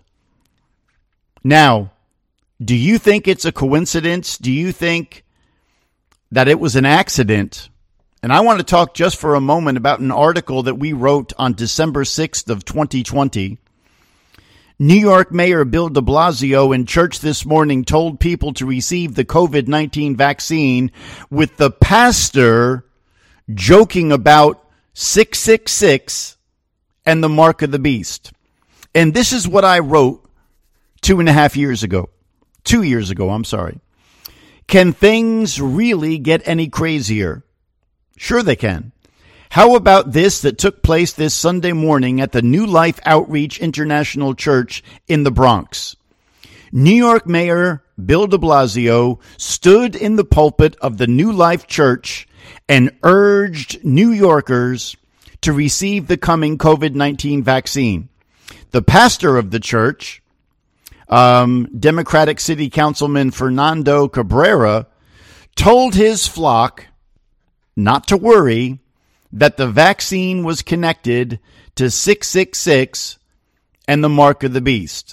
Now, do you think it's a coincidence? Do you think that it was an accident? And I want to talk just for a moment about an article that we wrote on December sixth of twenty twenty. New York Mayor Bill de Blasio in church this morning told people to receive the covid nineteen vaccine, with the pastor joking about six six six and the mark of the beast. And this is what I wrote two and a half years ago. Two years ago, I'm sorry. Can things really get any crazier? Sure they can. How about this that took place this Sunday morning at the New Life Outreach International Church in the Bronx? New York Mayor Bill de Blasio stood in the pulpit of the New Life Church and urged New Yorkers to receive the coming covid nineteen vaccine. The pastor of the church, um, Democratic City Councilman Fernando Cabrera, told his flock not to worry, that the vaccine was connected to six six six and the mark of the beast.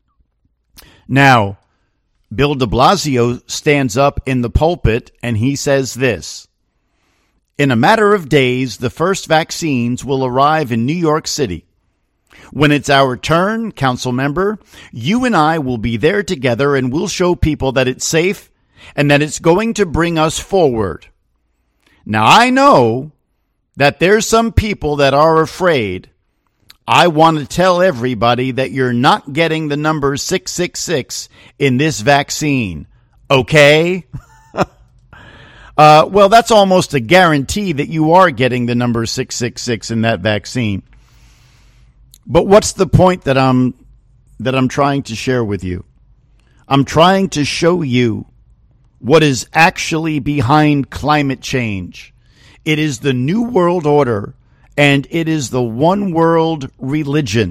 Now, Bill de Blasio stands up in the pulpit and he says this: in a matter of days, the first vaccines will arrive in New York City. When it's our turn, council member, you and I will be there together and we'll show people that it's safe and that it's going to bring us forward. Now, I know that there's some people that are afraid. I want to tell everybody that you're not getting the number six six six in this vaccine. Okay? uh, well, that's almost a guarantee that you are getting the number six six six in that vaccine. But what's the point that I'm that I'm trying to share with you? I'm trying to show you what is actually behind climate change. It is the New World Order, and it is the one world religion.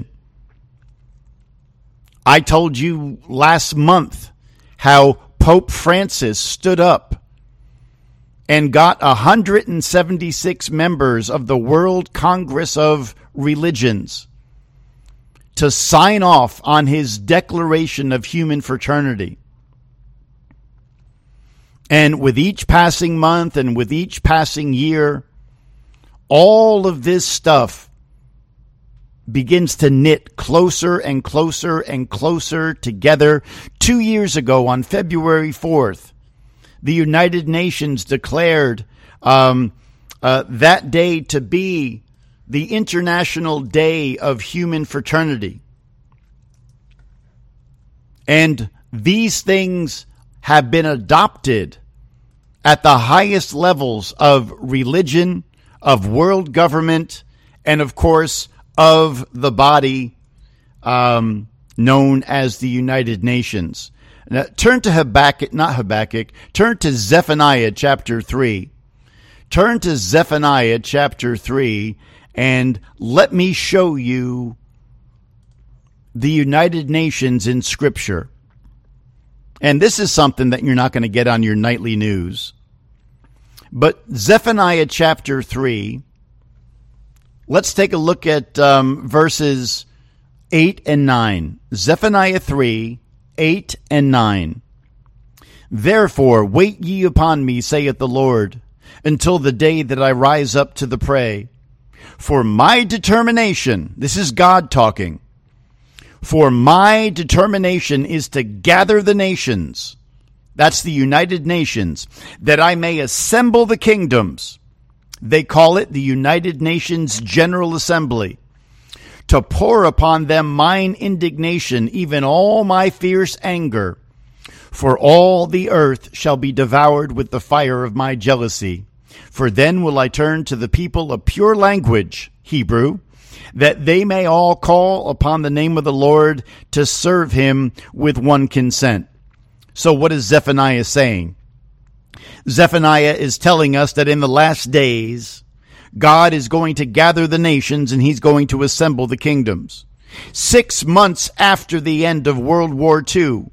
I told you last month how Pope Francis stood up and got one hundred seventy-six members of the World Congress of Religions to sign off on his Declaration of Human Fraternity. And with each passing month and with each passing year, all of this stuff begins to knit closer and closer and closer together. Two years ago, on February fourth, the United Nations declared um, uh, that day to be the International Day of Human Fraternity. And these things have been adopted at the highest levels of religion, of world government, and of course, of the body um, known as the United Nations. Now, turn to Habakkuk, not Habakkuk, turn to Zephaniah chapter three. Turn to Zephaniah chapter three, and let me show you the United Nations in Scripture. And this is something that you're not going to get on your nightly news. But Zephaniah chapter three, let's take a look at um, verses eight and nine. Zephaniah three, eight and nine. Therefore, wait ye upon me, saith the Lord, until the day that I rise up to the prey. For my determination, this is God talking, for my determination is to gather the nations, that's the United Nations, that I may assemble the kingdoms. They call it the United Nations General Assembly. To pour upon them mine indignation, even all my fierce anger. For all the earth shall be devoured with the fire of my jealousy. For then will I turn to the people a pure language, Hebrew, that they may all call upon the name of the Lord to serve him with one consent. So what is Zephaniah saying? Zephaniah is telling us that in the last days, God is going to gather the nations and he's going to assemble the kingdoms. Six months after the end of World War Two,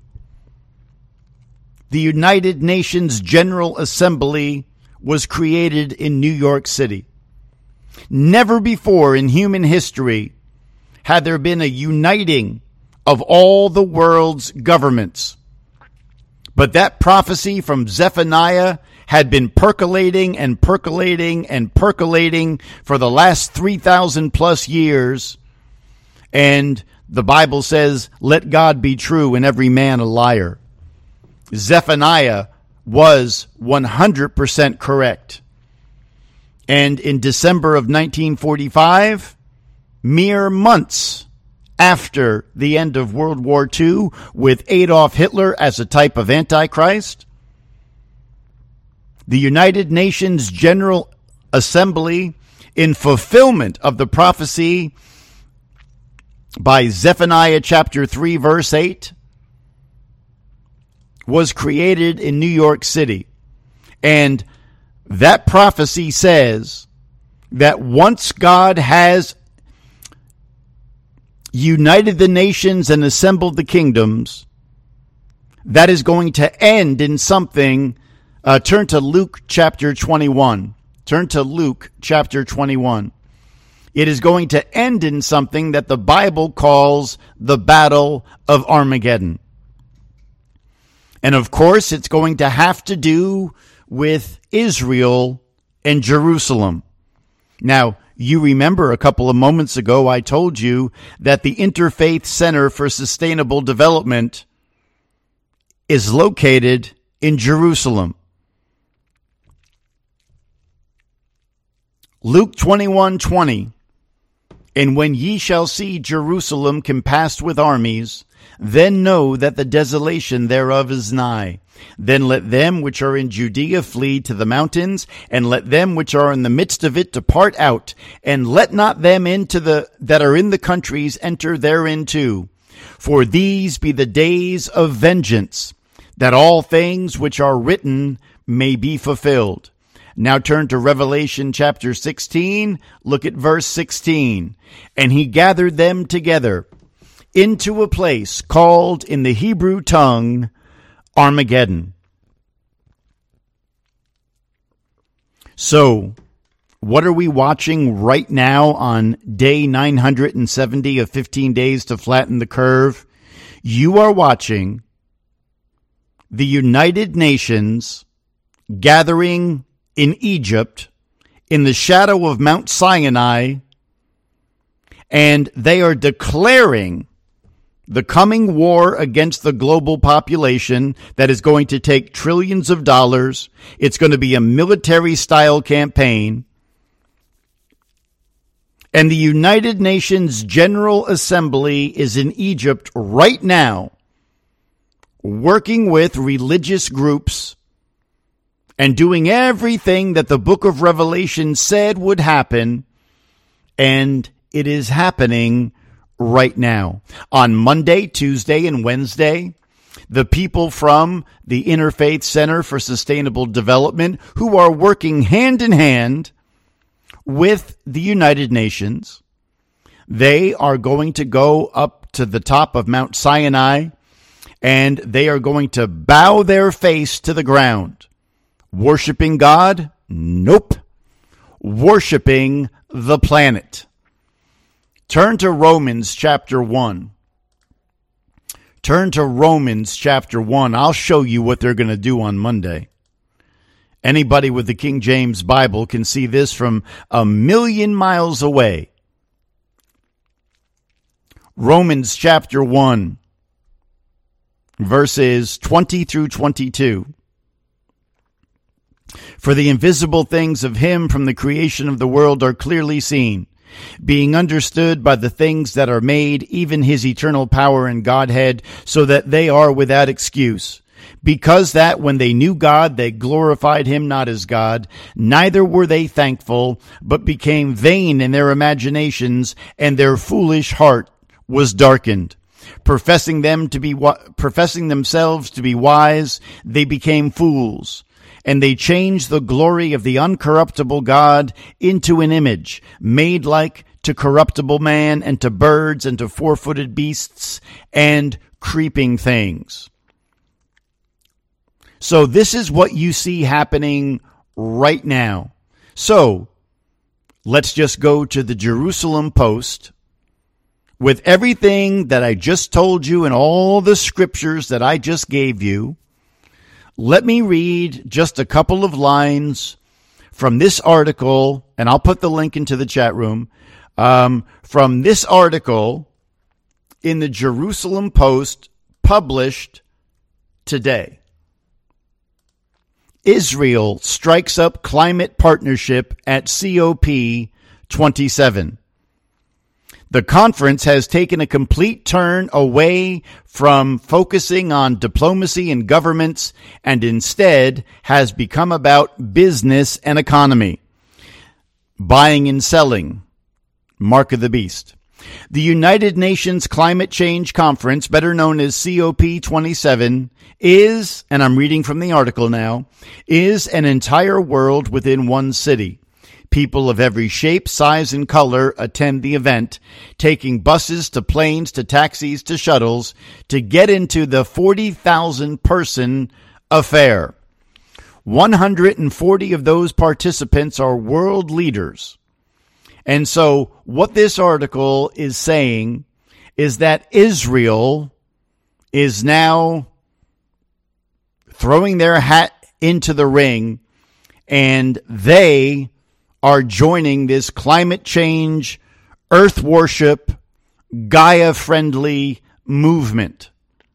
the United Nations General Assembly was created in New York City. Never before in human history had there been a uniting of all the world's governments. But that prophecy from Zephaniah had been percolating and percolating and percolating for the last three thousand plus years. And the Bible says, let God be true and every man a liar. Zephaniah was one hundred percent correct. And in December of nineteen forty-five, mere months after the end of World War Two, with Adolf Hitler as a type of Antichrist, the United Nations General Assembly, in fulfillment of the prophecy by Zephaniah chapter three, verse eight, was created in New York City. And that prophecy says that once God has united the nations and assembled the kingdoms, that is going to end in something. Uh, turn to Luke chapter twenty-one. Turn to Luke chapter twenty-one. It is going to end in something that the Bible calls the Battle of Armageddon. And of course, it's going to have to do with Israel and Jerusalem. Now, you remember a couple of moments ago I told you that the Interfaith Center for Sustainable Development is located in Jerusalem. Luke twenty-one twenty. And when ye shall see Jerusalem compassed with armies, then know that the desolation thereof is nigh. Then let them which are in Judea flee to the mountains, and let them which are in the midst of it depart out, and let not them into the that are in the countries enter therein too. For these be the days of vengeance, that all things which are written may be fulfilled. Now turn to Revelation chapter sixteen, look at verse sixteen. And he gathered them together into a place called in the Hebrew tongue Armageddon. So, what are we watching right now on day nine hundred seventy of fifteen days to flatten the curve? You are watching the United Nations gathering in Egypt in the shadow of Mount Sinai, and they are declaring the coming war against the global population that is going to take trillions of dollars. It's going to be a military-style campaign. And the United Nations General Assembly is in Egypt right now, working with religious groups and doing everything that the book of Revelation said would happen, and it is happening right now. On Monday, Tuesday, and Wednesday, the people from the Interfaith Center for Sustainable Development, who are working hand in hand with the United Nations, they are going to go up to the top of Mount Sinai, and they are going to bow their face to the ground. Worshipping God? Nope. Worshipping the planet. Turn to Romans chapter one. Turn to Romans chapter one. I'll show you what they're going to do on Monday. Anybody with the King James Bible can see this from a million miles away. Romans chapter one, verses twenty through twenty-two. For the invisible things of him from the creation of the world are clearly seen, being understood by the things that are made, even his eternal power and Godhead, so that they are without excuse. Because that when they knew God, they glorified him not as God, neither were they thankful, but became vain in their imaginations, and their foolish heart was darkened. Professing them to be professing themselves to be wise, they became fools. And they changed the glory of the uncorruptible God into an image, made like to corruptible man, and to birds, and to four-footed beasts, and creeping things. So this is what you see happening right now. So let's just go to the Jerusalem Post with everything that I just told you and all the scriptures that I just gave you. Let me read just a couple of lines from this article, and I'll put the link into the chat room, um, from this article in the Jerusalem Post published today. Israel strikes up climate partnership at C O P twenty-seven. The conference has taken a complete turn away from focusing on diplomacy and governments, and instead has become about business and economy. Buying and selling. Mark of the beast. The United Nations Climate Change Conference, better known as C O P twenty-seven, is, and I'm reading from the article now, is an entire world within one city. People of every shape, size, and color attend the event, taking buses to planes to taxis to shuttles to get into the forty thousand person affair. one hundred forty of those participants are world leaders. And so what this article is saying is that Israel is now throwing their hat into the ring, and they are joining this climate change, earth worship, Gaia-friendly movement.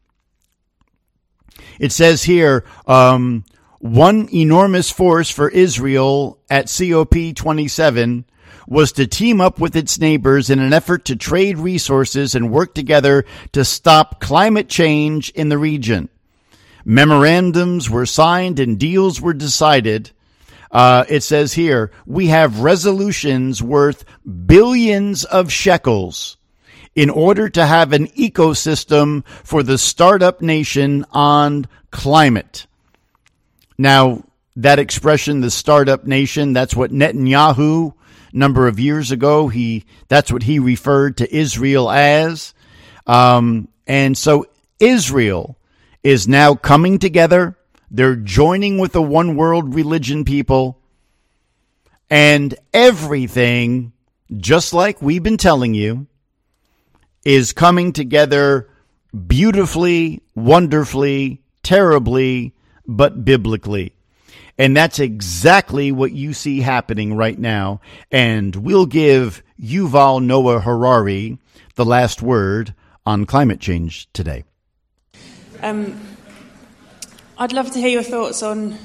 It says here, um, one enormous force for Israel at C O P twenty-seven was to team up with its neighbors in an effort to trade resources and work together to stop climate change in the region. Memorandums were signed and deals were decided. Uh, it says here, we have resolutions worth billions of shekels in order to have an ecosystem for the startup nation on climate. Now, that expression, the startup nation, that's what Netanyahu, a number of years ago, he that's what he referred to Israel as. Um, and so Israel is now coming together. They're joining with the one world religion people. And everything, just like we've been telling you, is coming together beautifully, wonderfully, terribly, but biblically. And that's exactly what you see happening right now. And we'll give Yuval Noah Harari the last word on climate change today. Um, I'd love to hear your thoughts on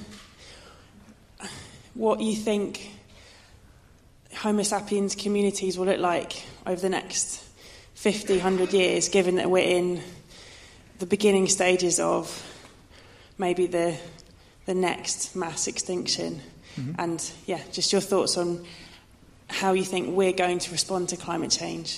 what you think Homo sapiens communities will look like over the next fifty, one hundred years, given that we're in the beginning stages of maybe the the next mass extinction. Mm-hmm. And yeah, just your thoughts on how you think we're going to respond to climate change.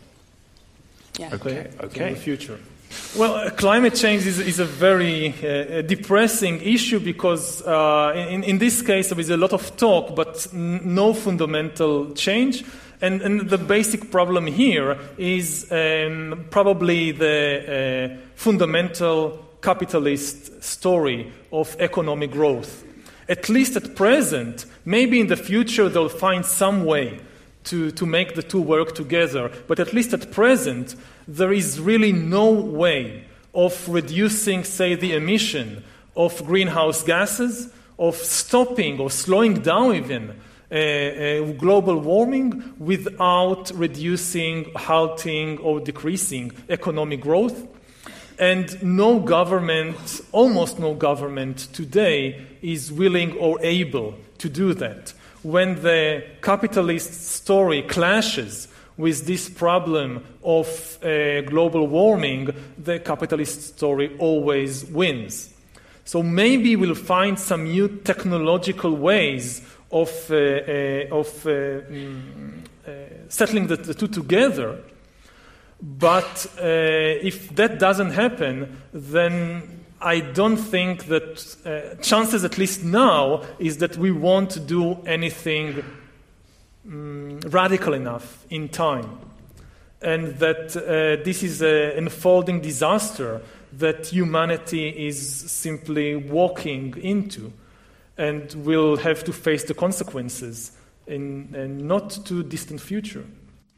Yeah. Okay, okay. In the future. Well, uh, climate change is, is a very uh, depressing issue because uh, in, in this case there is a lot of talk but n- no fundamental change. And, and the basic problem here is um, probably the uh, fundamental capitalist story of economic growth. At least at present, maybe in the future they'll find some way to, to make the two work together, but at least at present, there is really no way of reducing, say, the emission of greenhouse gases, of stopping or slowing down even uh, uh, global warming without reducing, halting, or decreasing economic growth. And no government, almost no government today is willing or able to do that. When the capitalist story clashes with this problem of uh, global warming, the capitalist story always wins. So maybe we'll find some new technological ways of, uh, uh, of uh, mm, uh, settling the, the two together. But uh, if that doesn't happen, then I don't think that uh, chances, at least now, is that we won't do anything um, radical enough in time. And that uh, this is an unfolding disaster that humanity is simply walking into and will have to face the consequences in a not too distant future.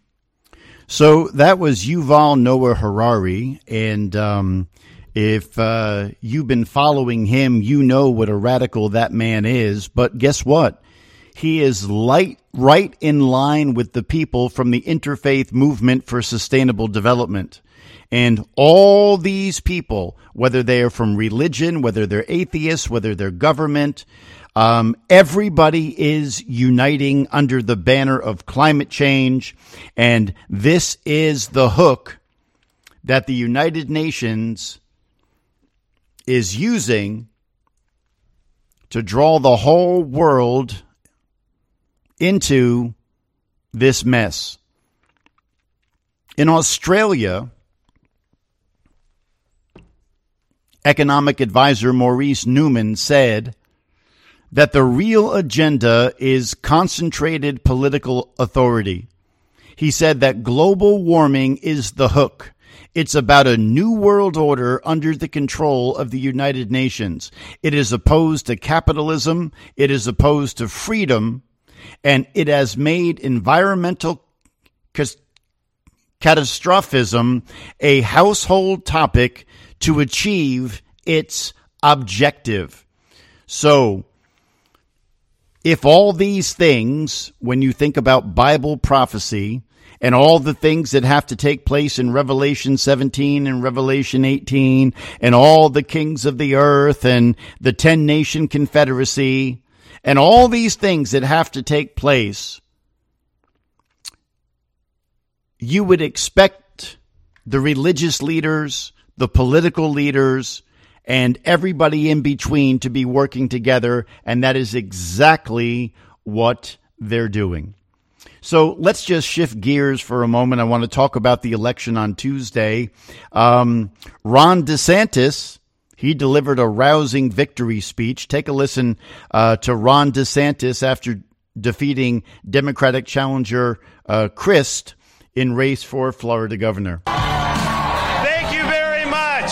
So that was Yuval Noah Harari, and um, if uh, you've been following him, you know what a radical that man is. But guess what? He is light, right in line with the people from the Interfaith Movement for Sustainable Development. And all these people, whether they are from religion, whether they're atheists, whether they're government, Um, everybody is uniting under the banner of climate change, and this is the hook that the United Nations is using to draw the whole world into this mess. In Australia, economic advisor Maurice Newman said that the real agenda is concentrated political authority. He said that global warming is the hook. It's about a new world order under the control of the United Nations. It is opposed to capitalism. It is opposed to freedom. And it has made environmental catastrophism a household topic to achieve its objective. So, if all these things, when you think about Bible prophecy and all the things that have to take place in Revelation seventeen and Revelation eighteen and all the kings of the earth and the ten nation confederacy and all these things that have to take place, you would expect the religious leaders, the political leaders, and everybody in between to be working together, and that is exactly what they're doing. So let's just shift gears for a moment. I want to talk about the election on Tuesday. Um, Ron DeSantis, he delivered a rousing victory speech. Take a listen uh, to Ron DeSantis after defeating Democratic challenger uh, Crist in race for Florida governor. Thank you very much.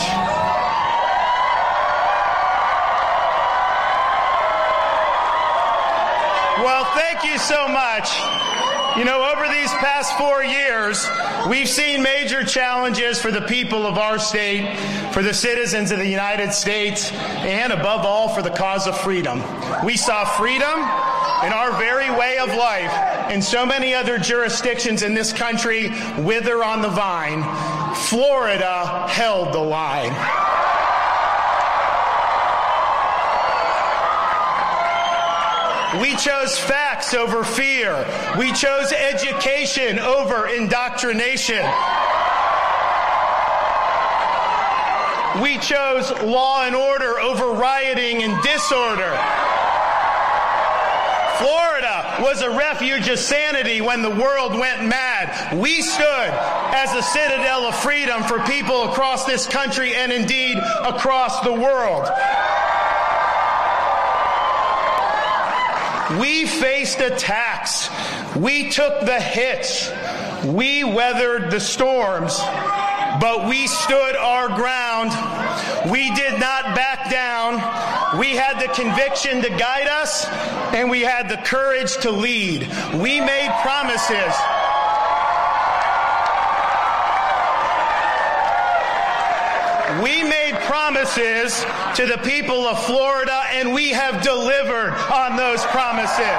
Well, thank you so much. You know, over these past four years, we've seen major challenges for the people of our state, for the citizens of the United States, and above all, for the cause of freedom. We saw freedom in our very way of life and so many other jurisdictions in this country wither on the vine. Florida held the line. We chose facts over fear. We chose education over indoctrination. We chose law and order over rioting and disorder. Florida was a refuge of sanity when the world went mad. We stood as a citadel of freedom for people across this country and indeed across the world. We faced attacks. We took the hits. We weathered the storms. But we stood our ground. We did not back down. We had the conviction to guide us, and we had the courage to lead. We made promises. We made promises to the people of Florida, and we have delivered on those promises.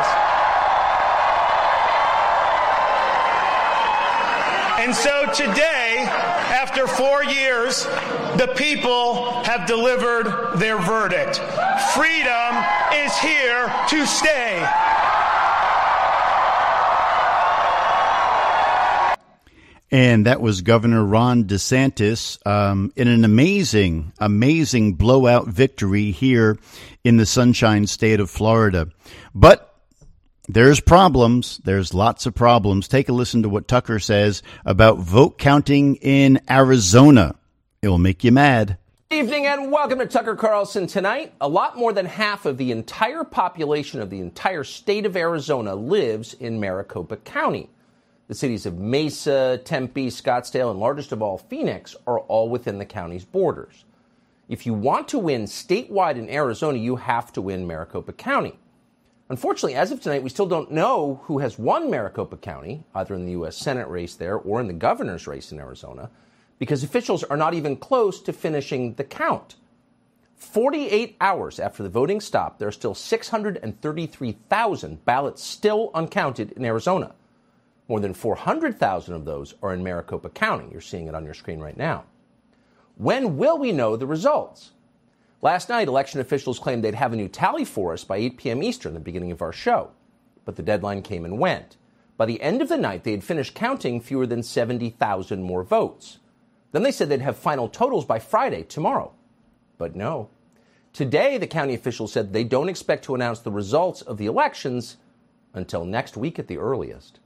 And so today, after four years, the people have delivered their verdict. Freedom is here to stay. And that was Governor Ron DeSantis um, in an amazing, amazing blowout victory here in the Sunshine State of Florida. But there's problems. There's lots of problems. Take a listen to what Tucker says about vote counting in Arizona. It will make you mad. Good evening and welcome to Tucker Carlson Tonight. A lot more than half of the entire population of the entire state of Arizona lives in Maricopa County. The cities of Mesa, Tempe, Scottsdale, and largest of all, Phoenix, are all within the county's borders. If you want to win statewide in Arizona, you have to win Maricopa County. Unfortunately, as of tonight, we still don't know who has won Maricopa County, either in the U S Senate race there or in the governor's race in Arizona, because officials are not even close to finishing the count. forty-eight hours after the voting stopped, there are still six hundred thirty-three thousand ballots still uncounted in Arizona. More than four hundred thousand of those are in Maricopa County. You're seeing it on your screen right now. When will we know the results? Last night, election officials claimed they'd have a new tally for us by eight p.m. Eastern, the beginning of our show. But the deadline came and went. By the end of the night, they had finished counting fewer than seventy thousand more votes. Then they said they'd have final totals by Friday, tomorrow. But no. Today, the county officials said they don't expect to announce the results of the elections until next week at the earliest.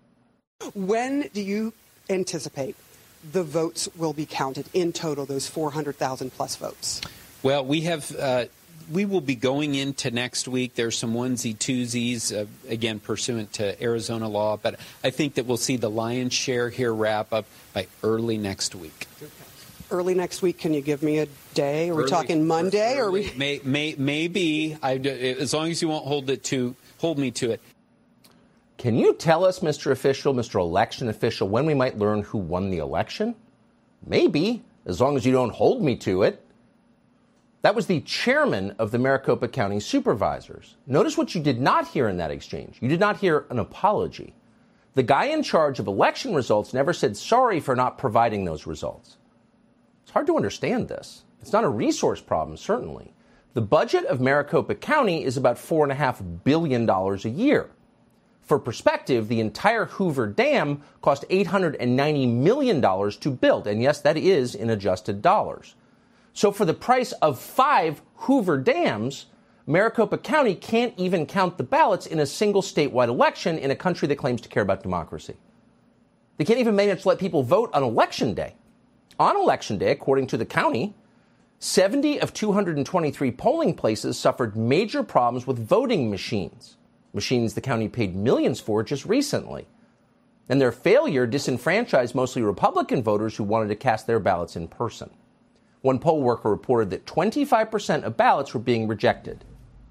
When do you anticipate the votes will be counted in total, those four hundred thousand plus votes? Well, we have, uh, we will be going into next week. There's some onesie twosies, uh, again, pursuant to Arizona law, but I think that we'll see the lion's share here wrap up by early next week. Okay. Early next week, can you give me a day? Are we early, talking Monday? Or are we? May, may, maybe, I, as long as you won't hold it to, hold me to it. Can you tell us, Mister Official, Mister Election Official, when we might learn who won the election? Maybe, as long as you don't hold me to it. That was the chairman of the Maricopa County Supervisors. Notice what you did not hear in that exchange. You did not hear an apology. The guy in charge of election results never said sorry for not providing those results. It's hard to understand this. It's not a resource problem, certainly. The budget of Maricopa County is about four point five billion dollars a year. For perspective, the entire Hoover Dam cost eight hundred ninety million dollars to build. And yes, that is in adjusted dollars. So for the price of five Hoover Dams, Maricopa County can't even count the ballots in a single statewide election in a country that claims to care about democracy. They can't even manage to let people vote on Election Day. On Election Day, according to the county, seventy of two hundred twenty-three polling places suffered major problems with voting machines, machines the county paid millions for just recently. And their failure disenfranchised mostly Republican voters who wanted to cast their ballots in person. One poll worker reported that twenty-five percent of ballots were being rejected.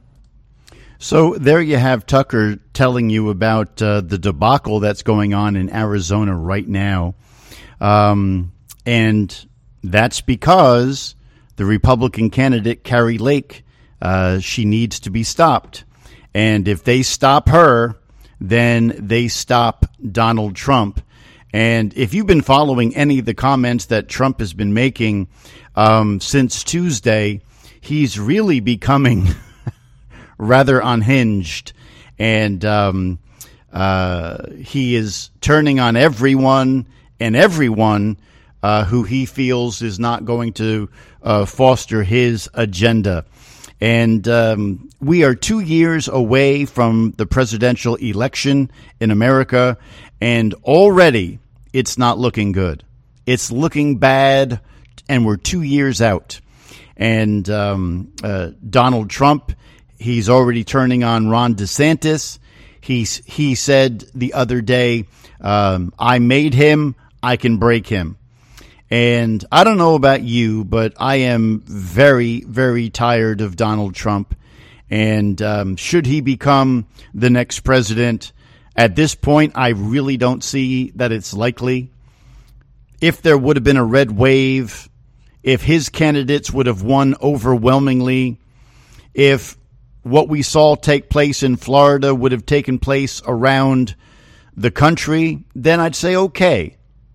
So there you have Tucker telling you about uh, the debacle that's going on in Arizona right now. Um, and that's because the Republican candidate, Kari Lake, uh, she needs to be stopped. And if they stop her, then they stop Donald Trump. And if you've been following any of the comments that Trump has been making um, since Tuesday, he's really becoming rather unhinged. And um, uh, he is turning on everyone and everyone uh, who he feels is not going to uh, foster his agenda. And um, we are two years away from the presidential election in America, and already it's not looking good. It's looking bad, and we're two years out. And um, uh, Donald Trump, he's already turning on Ron DeSantis. He's, he said the other day, um, I made him, I can break him. And I don't know about you, but I am very, very tired of Donald Trump. And um, should he become the next president, at this point, I really don't see that it's likely. If there would have been a red wave, if his candidates would have won overwhelmingly, if what we saw take place in Florida would have taken place around the country, then I'd say okay.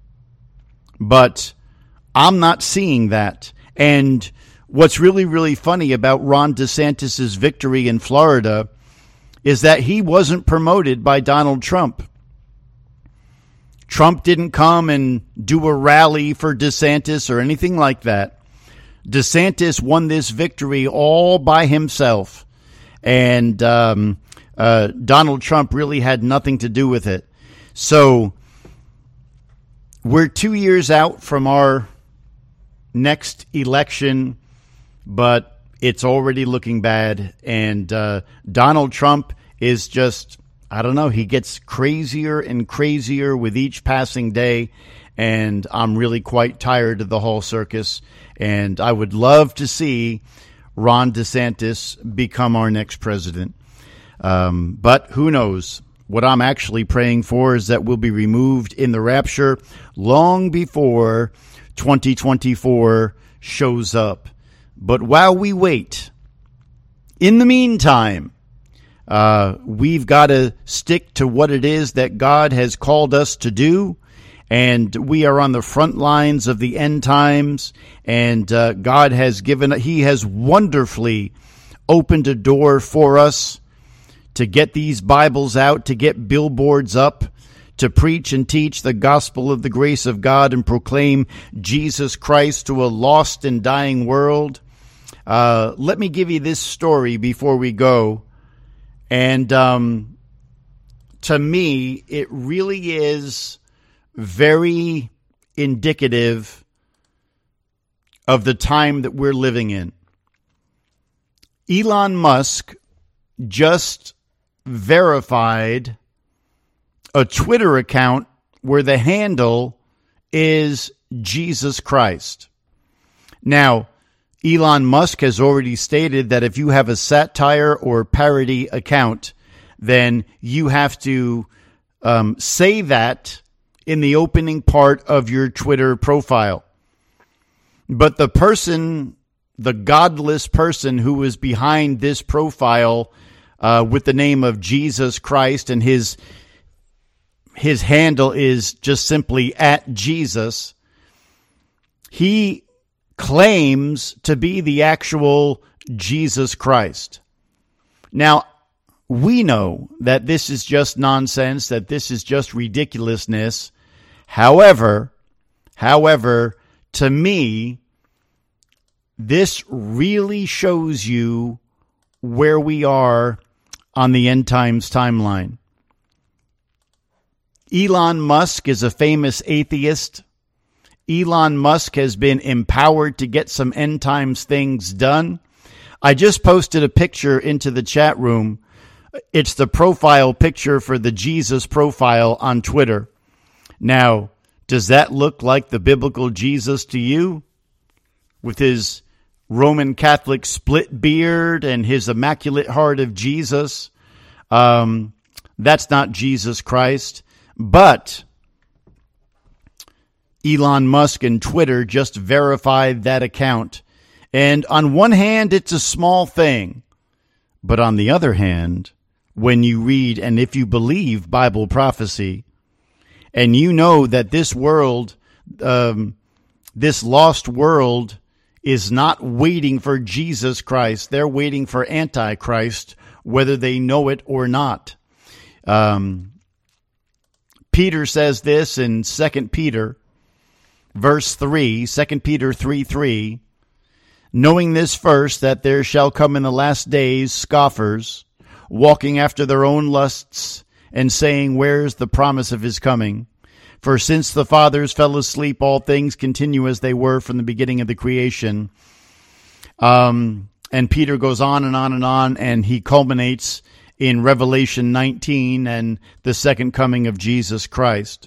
But I'm not seeing that. And what's really, really funny about Ron DeSantis' victory in Florida is that he wasn't promoted by Donald Trump. Trump didn't come and do a rally for DeSantis or anything like that. DeSantis won this victory all by himself. And um, uh, Donald Trump really had nothing to do with it. So we're two years out from our next election, but it's already looking bad. And uh, Donald Trump is just, I don't know, he gets crazier and crazier with each passing day. And I'm really quite tired of the whole circus. And I would love to see Ron DeSantis become our next president. Um, but who knows? What I'm actually praying for is that we'll be removed in the rapture long before twenty twenty-four shows up. But while we wait, in the meantime, uh, we've got to stick to what it is that God has called us to do. And we are on the front lines of the end times. And uh, God has given, he has wonderfully opened a door for us to get these Bibles out, to get billboards up, to preach and teach the gospel of the grace of God and proclaim Jesus Christ to a lost and dying world. Uh, let me give you this story before we go. And um, to me, it really is very indicative of the time that we're living in. Elon Musk just verified a Twitter account where the handle is Jesus Christ. Now, Elon Musk has already stated that if you have a satire or parody account, then you have to um, say that in the opening part of your Twitter profile. But the person the godless person who is behind this profile uh, with the name of Jesus Christ, and his his handle is just simply at Jesus. He claims to be the actual Jesus Christ. Now, we know that this is just nonsense, that this is just ridiculousness. However, however, to me, this really shows you where we are on the end times timeline. Elon Musk is a famous atheist. Elon Musk has been empowered to get some end times things done. I just posted a picture into the chat room. It's the profile picture for the Jesus profile on Twitter. Now, does that look like the biblical Jesus to you? With his Roman Catholic split beard and his immaculate heart of Jesus? Um, that's not Jesus Christ. But Elon Musk and Twitter just verified that account. And on one hand, it's a small thing. But on the other hand, when you read, and if you believe Bible prophecy, and you know that this world, um, this lost world, is not waiting for Jesus Christ. They're waiting for Antichrist, whether they know it or not. Um, Peter says this in Second Peter, verse three, Second Peter three three, knowing this first, that there shall come in the last days scoffers, walking after their own lusts, and saying, where is the promise of his coming? For since the fathers fell asleep, all things continue as they were from the beginning of the creation. Um, and Peter goes on and on and on, and he culminates in Revelation nineteen and the second coming of Jesus Christ.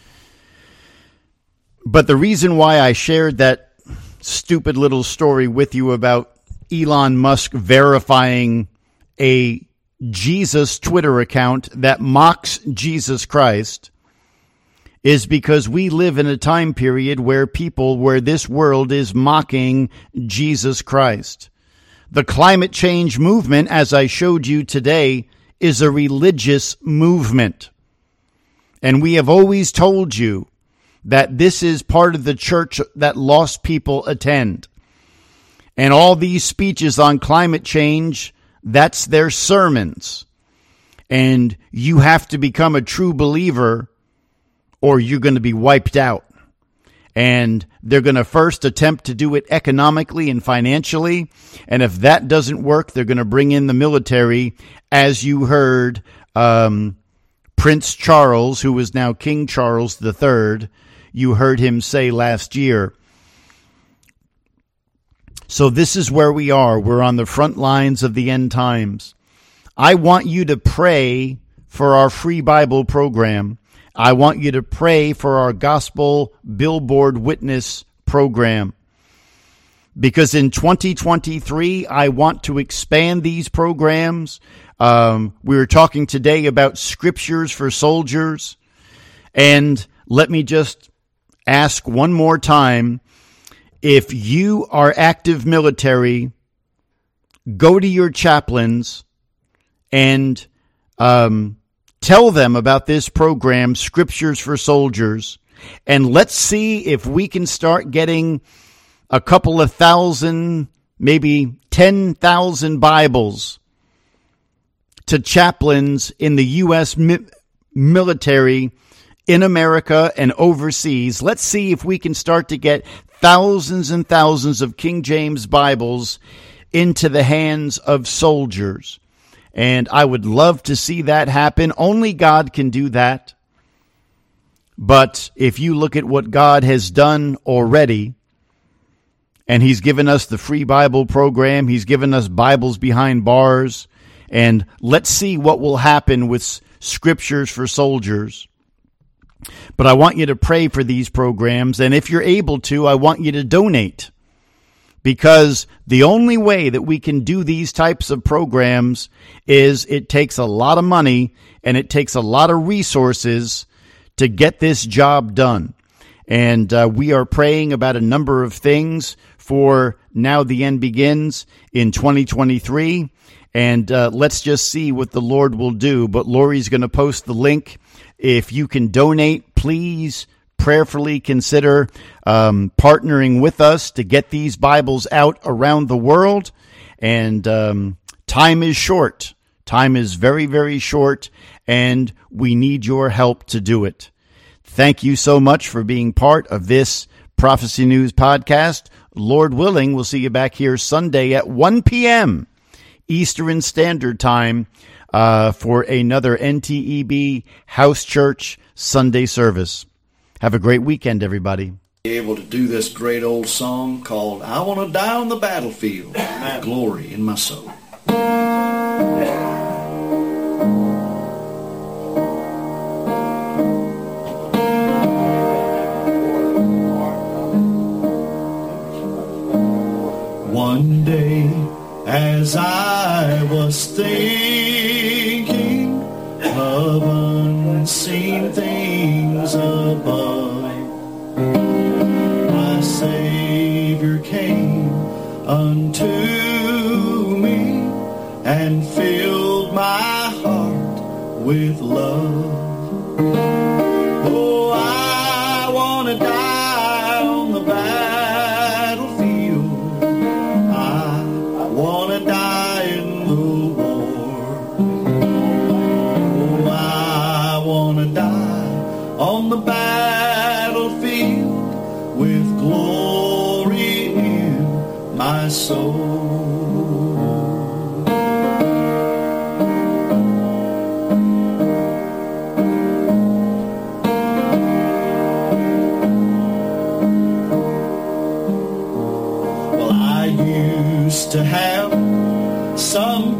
But the reason why I shared that stupid little story with you about Elon Musk verifying a Jesus Twitter account that mocks Jesus Christ is because we live in a time period where people, where this world is mocking Jesus Christ. The climate change movement, as I showed you today, is a religious movement. And we have always told you that this is part of the church that lost people attend. And all these speeches on climate change, that's their sermons. And you have to become a true believer or you're going to be wiped out. And they're going to first attempt to do it economically and financially. And if that doesn't work, they're going to bring in the military, as you heard um, Prince Charles, who is now King Charles the Third, you heard him say last year. So this is where we are. We're on the front lines of the end times. I want you to pray for our free Bible program. I want you to pray for our Gospel Billboard Witness program. Because in twenty twenty-three, I want to expand these programs. Um, we were talking today about scriptures for soldiers. And let me just ask one more time. If you are active military, go to your chaplains and um, tell them about this program, Scriptures for Soldiers, and let's see if we can start getting a couple of thousand, maybe ten thousand Bibles to chaplains in the U S mi- military in America and overseas. Let's see if we can start to get thousands and thousands of King James Bibles into the hands of soldiers. And I would love to see that happen. Only God can do that. But if you look at what God has done already, and He's given us the free Bible program, He's given us Bibles behind bars, and let's see what will happen with Scriptures for Soldiers. But I want you to pray for these programs, and if you're able to, I want you to donate. Because the only way that we can do these types of programs is it takes a lot of money and it takes a lot of resources to get this job done. And uh, we are praying about a number of things for Now the End Begins in twenty twenty-three. And uh, let's just see what the Lord will do. But Lori's going to post the link. If you can donate, please prayerfully consider um, partnering with us to get these Bibles out around the world. And um, time is short. Time is very, very short, and we need your help to do it. Thank you so much for being part of this Prophecy News podcast. Lord willing, we'll see you back here Sunday at one p.m. Eastern Standard Time uh, for another N T E B House Church Sunday service. Have a great weekend, everybody. Be able to do this great old song called I Want to Die on the Battlefield, Glory in My Soul. One day, as I was thinking of unseen things above, my Savior came unto me and filled my heart with love. Oh, I want to die on the battlefield. I want to die in the war. Oh, I want to die on the battlefield with glory in my soul. To have some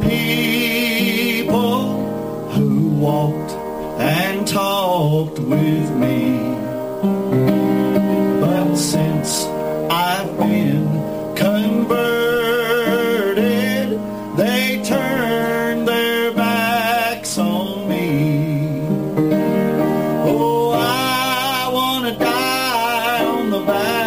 people who walked and talked with me, but since I've been converted, they turned their backs on me. Oh, I want to die on the back